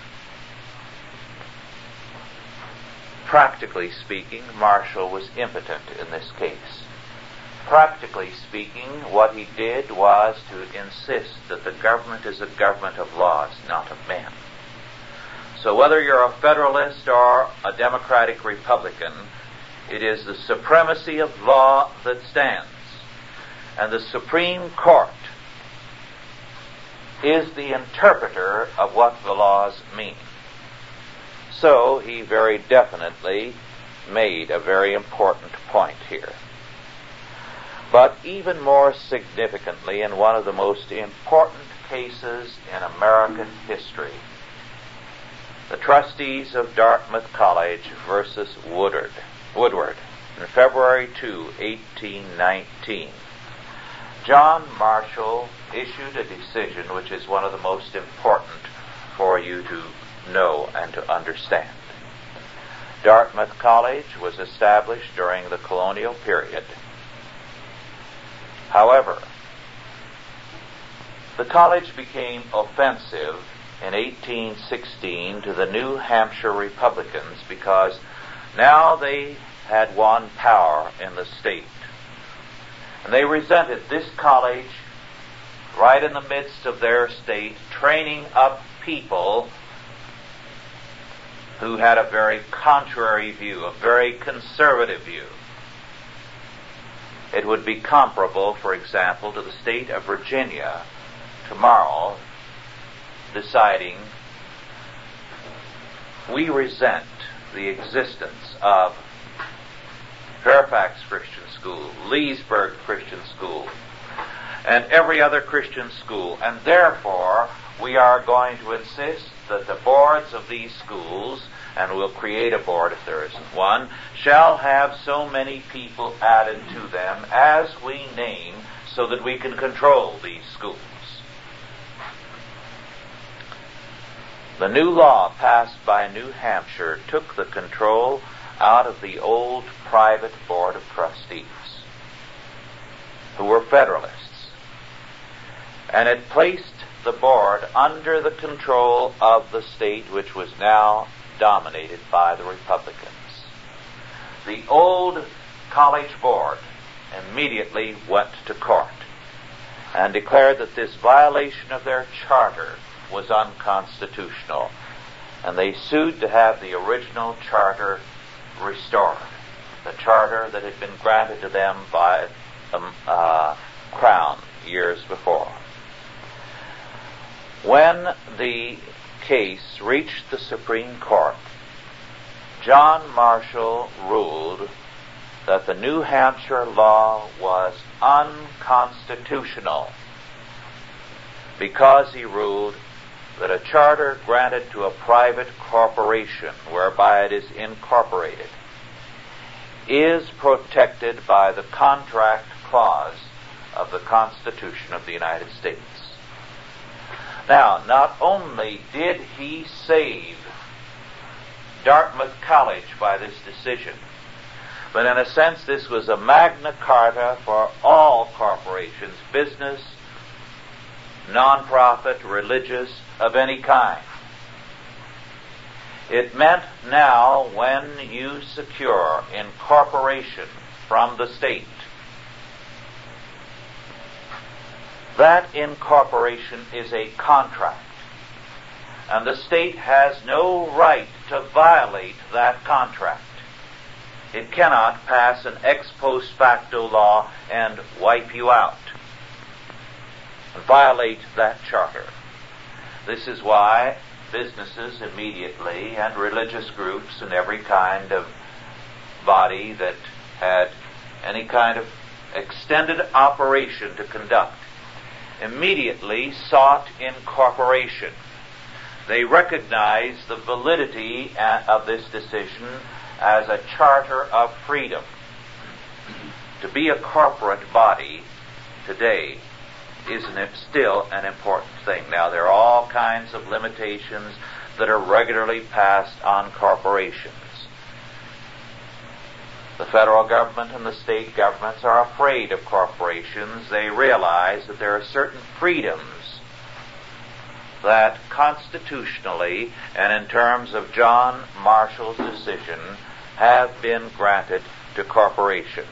practically speaking, Marshall was impotent in this case. Practically speaking, what he did was to insist that the government is a government of laws, not of men. So whether you're a Federalist or a Democratic Republican, it is the supremacy of law that stands. And the Supreme Court is the interpreter of what the laws mean. So he very definitely made a very important point here. But even more significantly, in one of the most important cases in American history, the trustees of Dartmouth College versus Woodward, in February 2, 1819, John Marshall issued a decision which is one of the most important for you to know and to understand. Dartmouth College was established during the colonial period. However, the college became offensive in 1816 to the New Hampshire Republicans because now they had won power in the state. And they resented this college right in the midst of their state, training up people who had a very contrary view, a very conservative view. It would be comparable, for example, to the state of Virginia tomorrow deciding we resent the existence of Fairfax Christian School, Leesburg Christian School, and every other Christian school, and therefore we are going to insist that the boards of these schools, and we'll create a board if there isn't one, shall have so many people added to them as we name so that we can control these schools. The new law passed by New Hampshire took the control out of the old private board of trustees, who were Federalists, and it placed the board under the control of the state, which was now dominated by the Republicans. The old college board immediately went to court and declared that this violation of their charter was unconstitutional, and they sued to have the original charter restored, the charter that had been granted to them by the Crown years before. When the case reached the Supreme Court, John Marshall ruled that the New Hampshire law was unconstitutional because he ruled that a charter granted to a private corporation, whereby it is incorporated, is protected by the contract clause of the Constitution of the United States. Now, not only did he save Dartmouth College by this decision, but in a sense this was a Magna Carta for all corporations, business, non-profit, religious, of any kind. It meant now when you secure incorporation from the state, that incorporation is a contract, and the state has no right to violate that contract. It cannot pass an ex post facto law and wipe you out, violate that charter. This is why businesses immediately and religious groups and every kind of body that had any kind of extended operation to conduct immediately sought incorporation. They recognized the validity of this decision as a charter of freedom. To be a corporate body today is still an important thing. Now, there are all kinds of limitations that are regularly passed on corporations. The federal government and the state governments are afraid of corporations. They realize that there are certain freedoms that constitutionally and in terms of John Marshall's decision have been granted to corporations.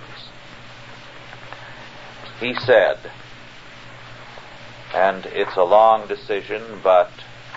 He said, and it's a long decision, but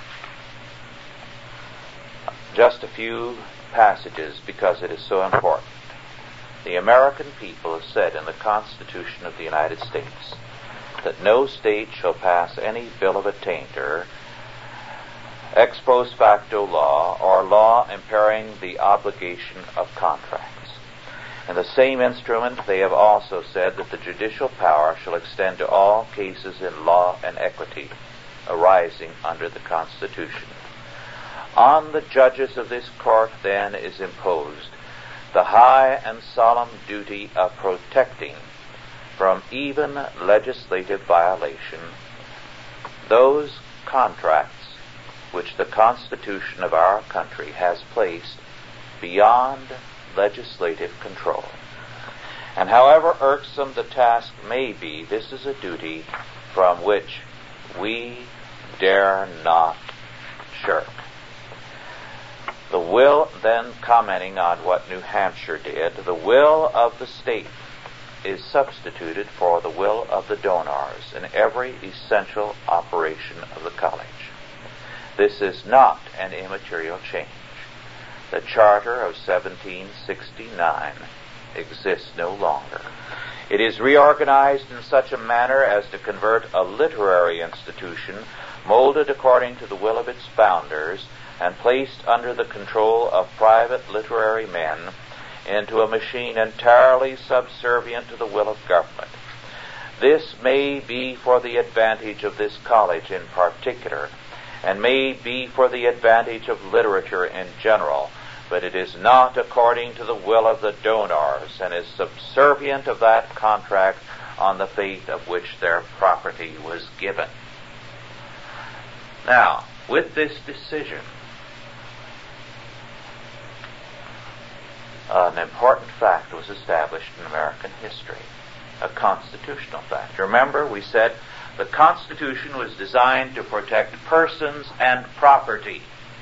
just a few passages because it is so important. The American people have said in the Constitution of the United States that no state shall pass any bill of attainder, ex post facto law, or law impairing the obligation of contracts. In the same instrument, they have also said that the judicial power shall extend to all cases in law and equity arising under the Constitution. On the judges of this court, then, is imposed the high and solemn duty of protecting from even legislative violation those contracts which the Constitution of our country has placed beyond legislative control. And however irksome the task may be, this is a duty from which we dare not shirk. The will, then commenting on what New Hampshire did, the will of the state is substituted for the will of the donors in every essential operation of the college. This is not an immaterial change. The Charter of 1769 exists no longer. It is reorganized in such a manner as to convert a literary institution molded according to the will of its founders and placed under the control of private literary men into a machine entirely subservient to the will of government. This may be for the advantage of this college in particular, and may be for the advantage of literature in general, but it is not according to the will of the donors, and is subservient of that contract on the faith of which their property was given. Now, with this decision, an important fact was established in American history, a constitutional fact. Remember, we said the Constitution was designed to protect persons and property.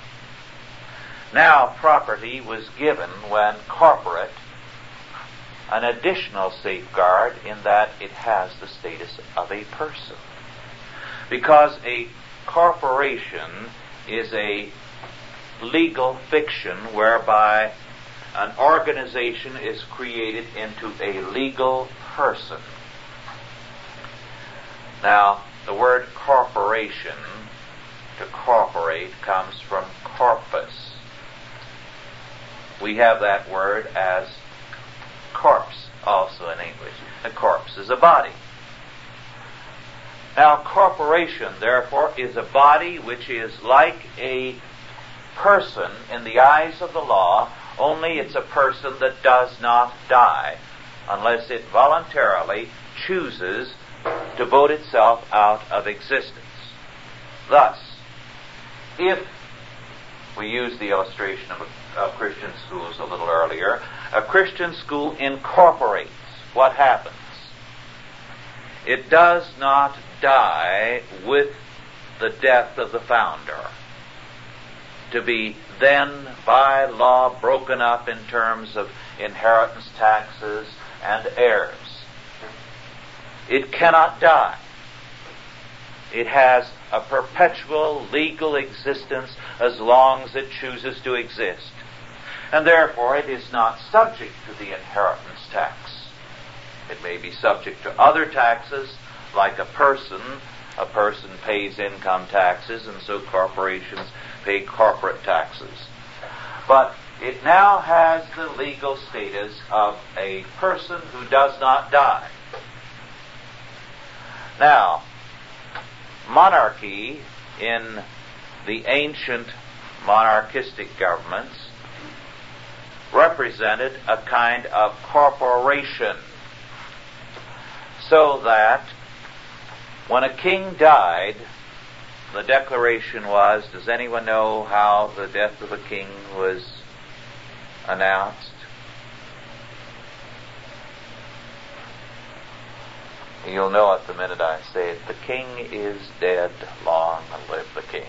Now, property was given when corporate an additional safeguard in that it has the status of a person. Because a corporation is a legal fiction whereby an organization is created into a legal person. Now, the word corporation, to corporate, comes from corpus. We have that word as corpse also in English. A corpse is a body. Now, corporation, therefore, is a body which is like a person in the eyes of the law, only it's a person that does not die unless it voluntarily chooses to vote itself out of existence. Thus, if we used the illustration of Christian schools a little earlier, a Christian school incorporates. What happens? It does not die with the death of the founder, to be then by law broken up in terms of inheritance taxes and heirs. It cannot die. It has a perpetual legal existence as long as it chooses to exist. and therefore it is not subject to the inheritance tax. It may be subject to other taxes, like a person. A person pays income taxes, and so corporations pay corporate taxes. But it now has the legal status of a person who does not die. Now, monarchy in the ancient monarchistic governments represented a kind of corporation, so that when a king died, the declaration was, does anyone know how the death of a king was announced? You'll know it the minute I say it. The king is dead, long live the king.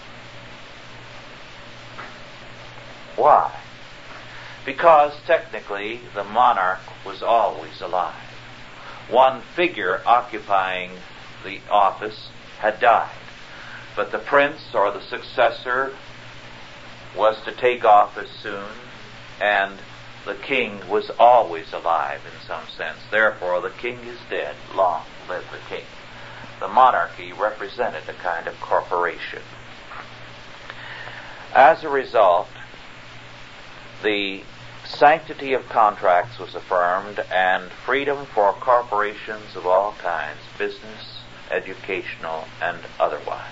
Why? Because technically the monarch was always alive. One figure occupying the office had died, but the prince or the successor was to take office soon, and the king was always alive in some sense. Therefore, the king is dead, long live the king. The monarchy represented a kind of corporation. As a result, the sanctity of contracts was affirmed, and freedom for corporations of all kinds, business, educational, and otherwise.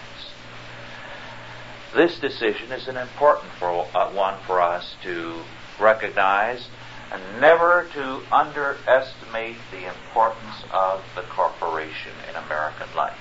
This decision is an important one for us to recognize, and never to underestimate the importance of the corporation in American life.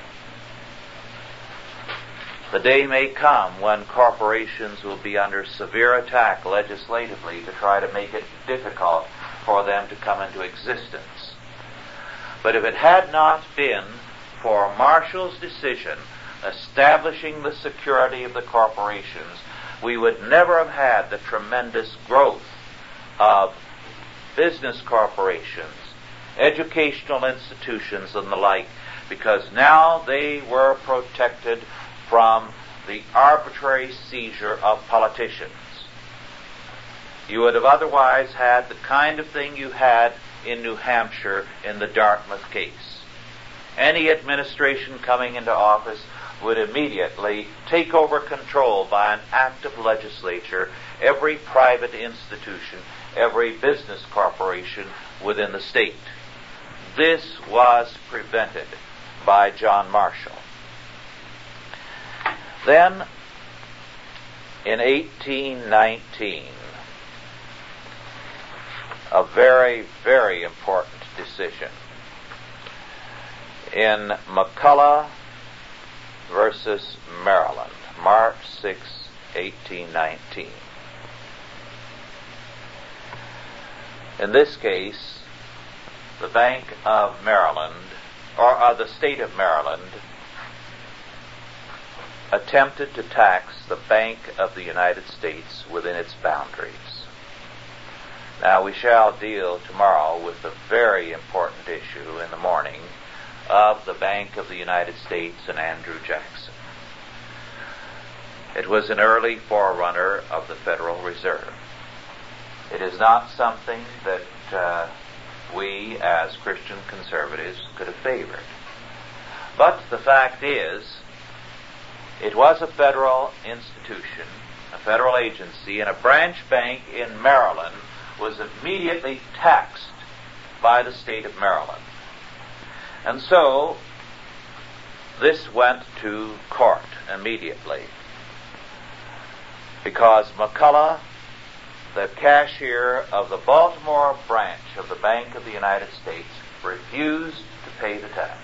The day may come when corporations will be under severe attack legislatively to try to make it difficult for them to come into existence. But if it had not been for Marshall's decision establishing the security of the corporations, we would never have had the tremendous growth of business corporations, educational institutions, and the like, because now they were protected from the arbitrary seizure of politicians. You would have otherwise had the kind of thing you had in New Hampshire in the Dartmouth case. Any administration coming into office would immediately take over control by an act of legislature every private institution, every business corporation within the state. This was prevented by John Marshall. Then, in 1819, a very, very important decision in McCulloch versus Maryland, March 6, 1819. In this case, the Bank of Maryland, or the State of Maryland, attempted to tax the Bank of the United States within its boundaries. Now, we shall deal tomorrow with the very important issue in the morning of the Bank of the United States and Andrew Jackson. It was an early forerunner of the Federal Reserve. It is not something that we, as Christian conservatives, could have favored. But the fact is, it was a federal institution, a federal agency, and a branch bank in Maryland was immediately taxed by the state of Maryland. And so, this went to court immediately, because McCulloch, the cashier of the Baltimore branch of the Bank of the United States, refused to pay the tax.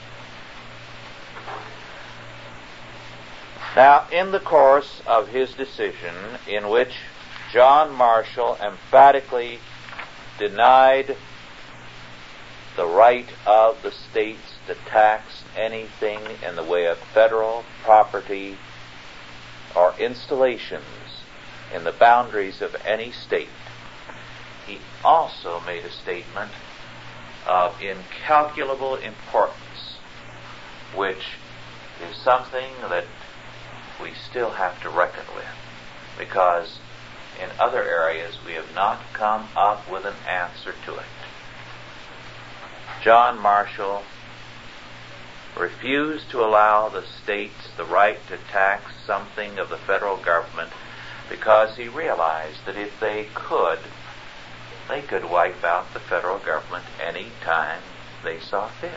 Now, in the course of his decision, in which John Marshall emphatically denied the right of the states to tax anything in the way of federal property or installations in the boundaries of any state, he also made a statement of incalculable importance, which is something that we still have to reckon with, because in other areas, we have not come up with an answer to it. John Marshall refused to allow the states the right to tax something of the federal government because he realized that if they could wipe out the federal government any time they saw fit.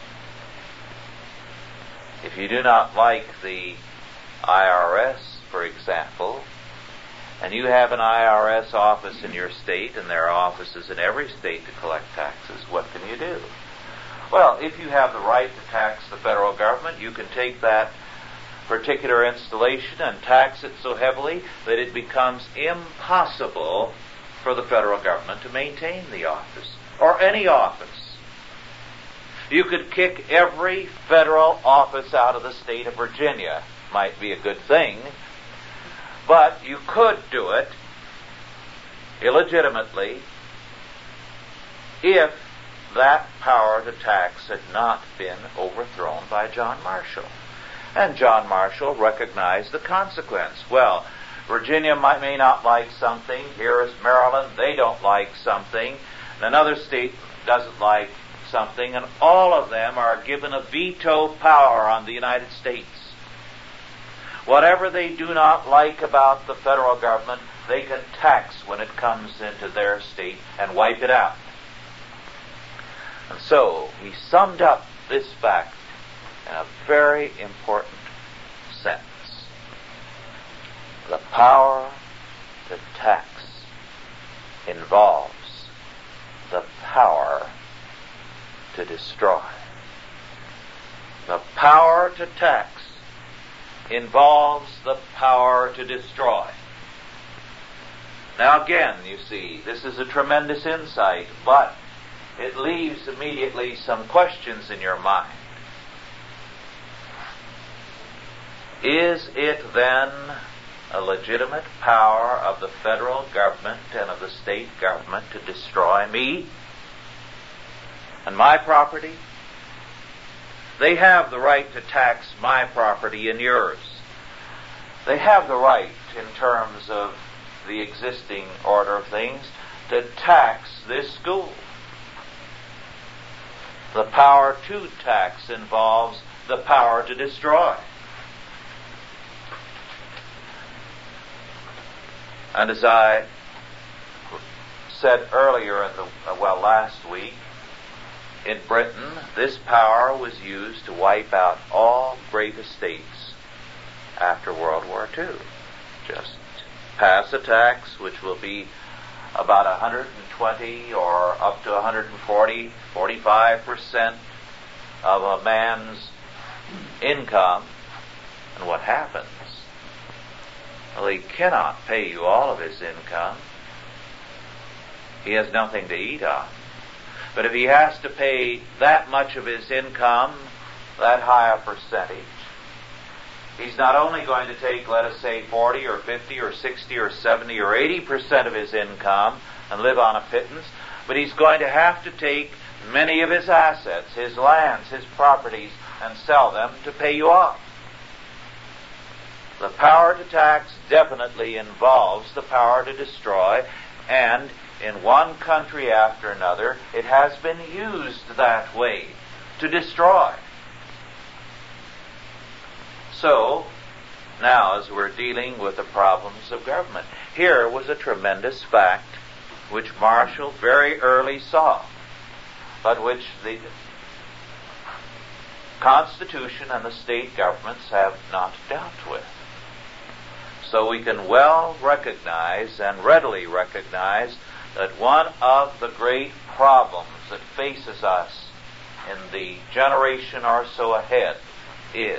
If you do not like the IRS, for example, and you have an IRS office in your state, and there are offices in every state to collect taxes, what can you do? Well, if you have the right to tax the federal government, you can take that particular installation and tax it so heavily that it becomes impossible for the federal government to maintain the office, or any office. You could kick every federal office out of the state of Virginia. Might be a good thing, but you could do it illegitimately if that power to tax had not been overthrown by John Marshall. And John Marshall recognized the consequence. Well, Virginia may not like something. Here is Maryland. They don't like something. Another state doesn't like something. And all of them are given a veto power on the United States. Whatever they do not like about the federal government, they can tax when it comes into their state and wipe it out. And so he summed up this fact in a very important sentence. The power to tax involves the power to destroy. The power to tax involves the power to destroy. Now again, you see, this is a tremendous insight, but it leaves immediately some questions in your mind. Is it then a legitimate power of the federal government and of the state government to destroy me and my property? They have the right to tax my property and yours. They have the right, in terms of the existing order of things, to tax this school. The power to tax involves the power to destroy. And as I said earlier last week, in Britain, this power was used to wipe out all great estates after World War II. Just pass a tax which will be about 120 or up to 140, 45% of a man's income. And what happens? Well, he cannot pay you all of his income. He has nothing to eat on. But if he has to pay that much of his income, that high a percentage, he's not only going to take, let us say, 40 or 50 or 60 or 70 or 80% of his income and live on a pittance, but he's going to have to take many of his assets, his lands, his properties, and sell them to pay you off. The power to tax definitely involves the power to destroy, and in one country after another, it has been used that way, to destroy. So, now as we're dealing with the problems of government, here was a tremendous fact which Marshall very early saw, but which the Constitution and the state governments have not dealt with. So we can well recognize and readily recognize that one of the great problems that faces us in the generation or so ahead is,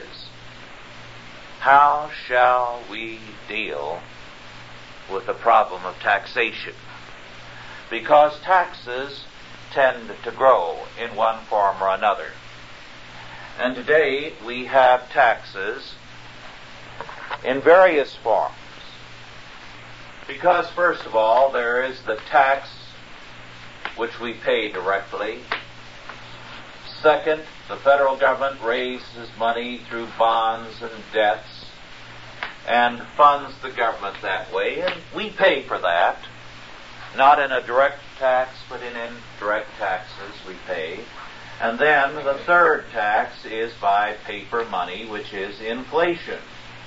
how shall we deal with the problem of taxation? Because taxes tend to grow in one form or another. And today we have taxes in various forms. Because, first of all, there is the tax which we pay directly. Second, the federal government raises money through bonds and debts. and funds the government that way, and we pay for that, not in a direct tax, but in indirect taxes we pay. And then the third tax is by paper money, which is inflation.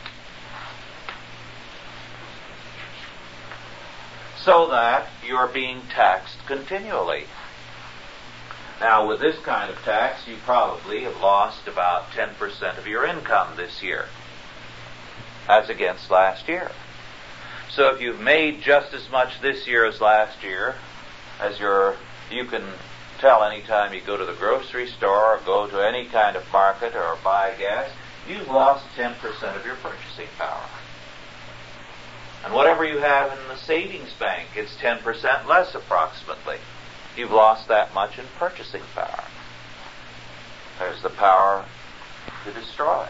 So that you're being taxed continually. Now, with this kind of tax, you probably have lost about 10% of your income this year, as against last year. So if you've made just as much this year as last year, you can tell anytime you go to the grocery store or go to any kind of market or buy gas, you've lost 10% of your purchasing power. And whatever you have in the savings bank, it's 10% less approximately. You've lost that much in purchasing power. There's the power to destroy.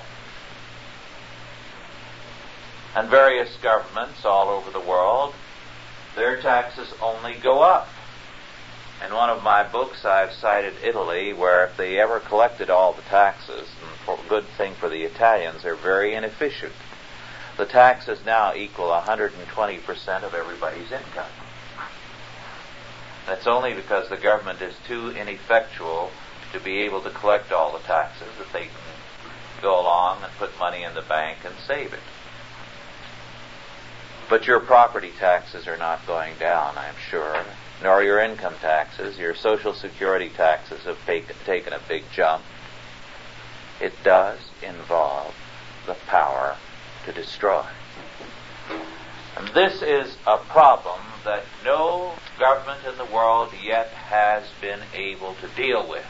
And various governments all over the world, their taxes only go up. In one of my books I've cited Italy, where if they ever collected all the taxes, and for a good thing for the Italians, they're very inefficient. The taxes now equal 120% of everybody's income. That's only because the government is too ineffectual to be able to collect all the taxes that they can go along and put money in the bank and save it. But your property taxes are not going down, I'm sure, nor your income taxes. Your Social Security taxes have taken a big jump. It does involve the power to destroy. And this is a problem that no government in the world yet has been able to deal with.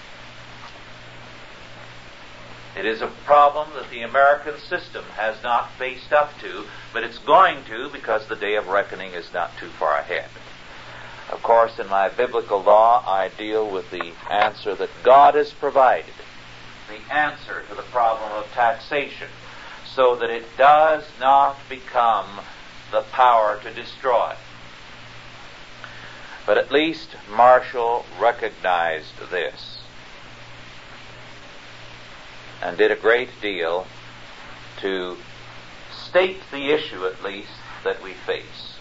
It is a problem that the American system has not faced up to, but it's going to, because the day of reckoning is not too far ahead. Of course, in my biblical law, I deal with the answer that God has provided, the answer to the problem of taxation, so that it does not become the power to destroy. But at least Marshall recognized this and did a great deal to state the issue, at least, that we face.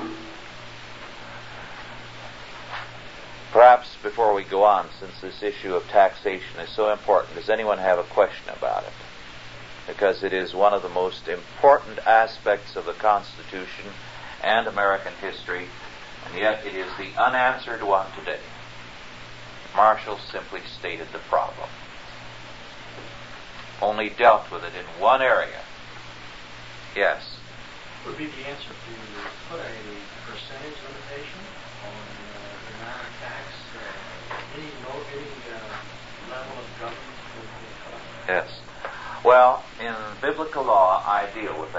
Perhaps before we go on, since this issue of taxation is so important, does anyone have a question about it? Because it is one of the most important aspects of the Constitution and American history, and yet it is the unanswered one today. Marshall simply stated the problem, only dealt with it in one area. Yes? Would be the answer to put a percentage limitation on the amount of tax, any level of government would be cut? Yes. Well, in biblical law, I deal with that.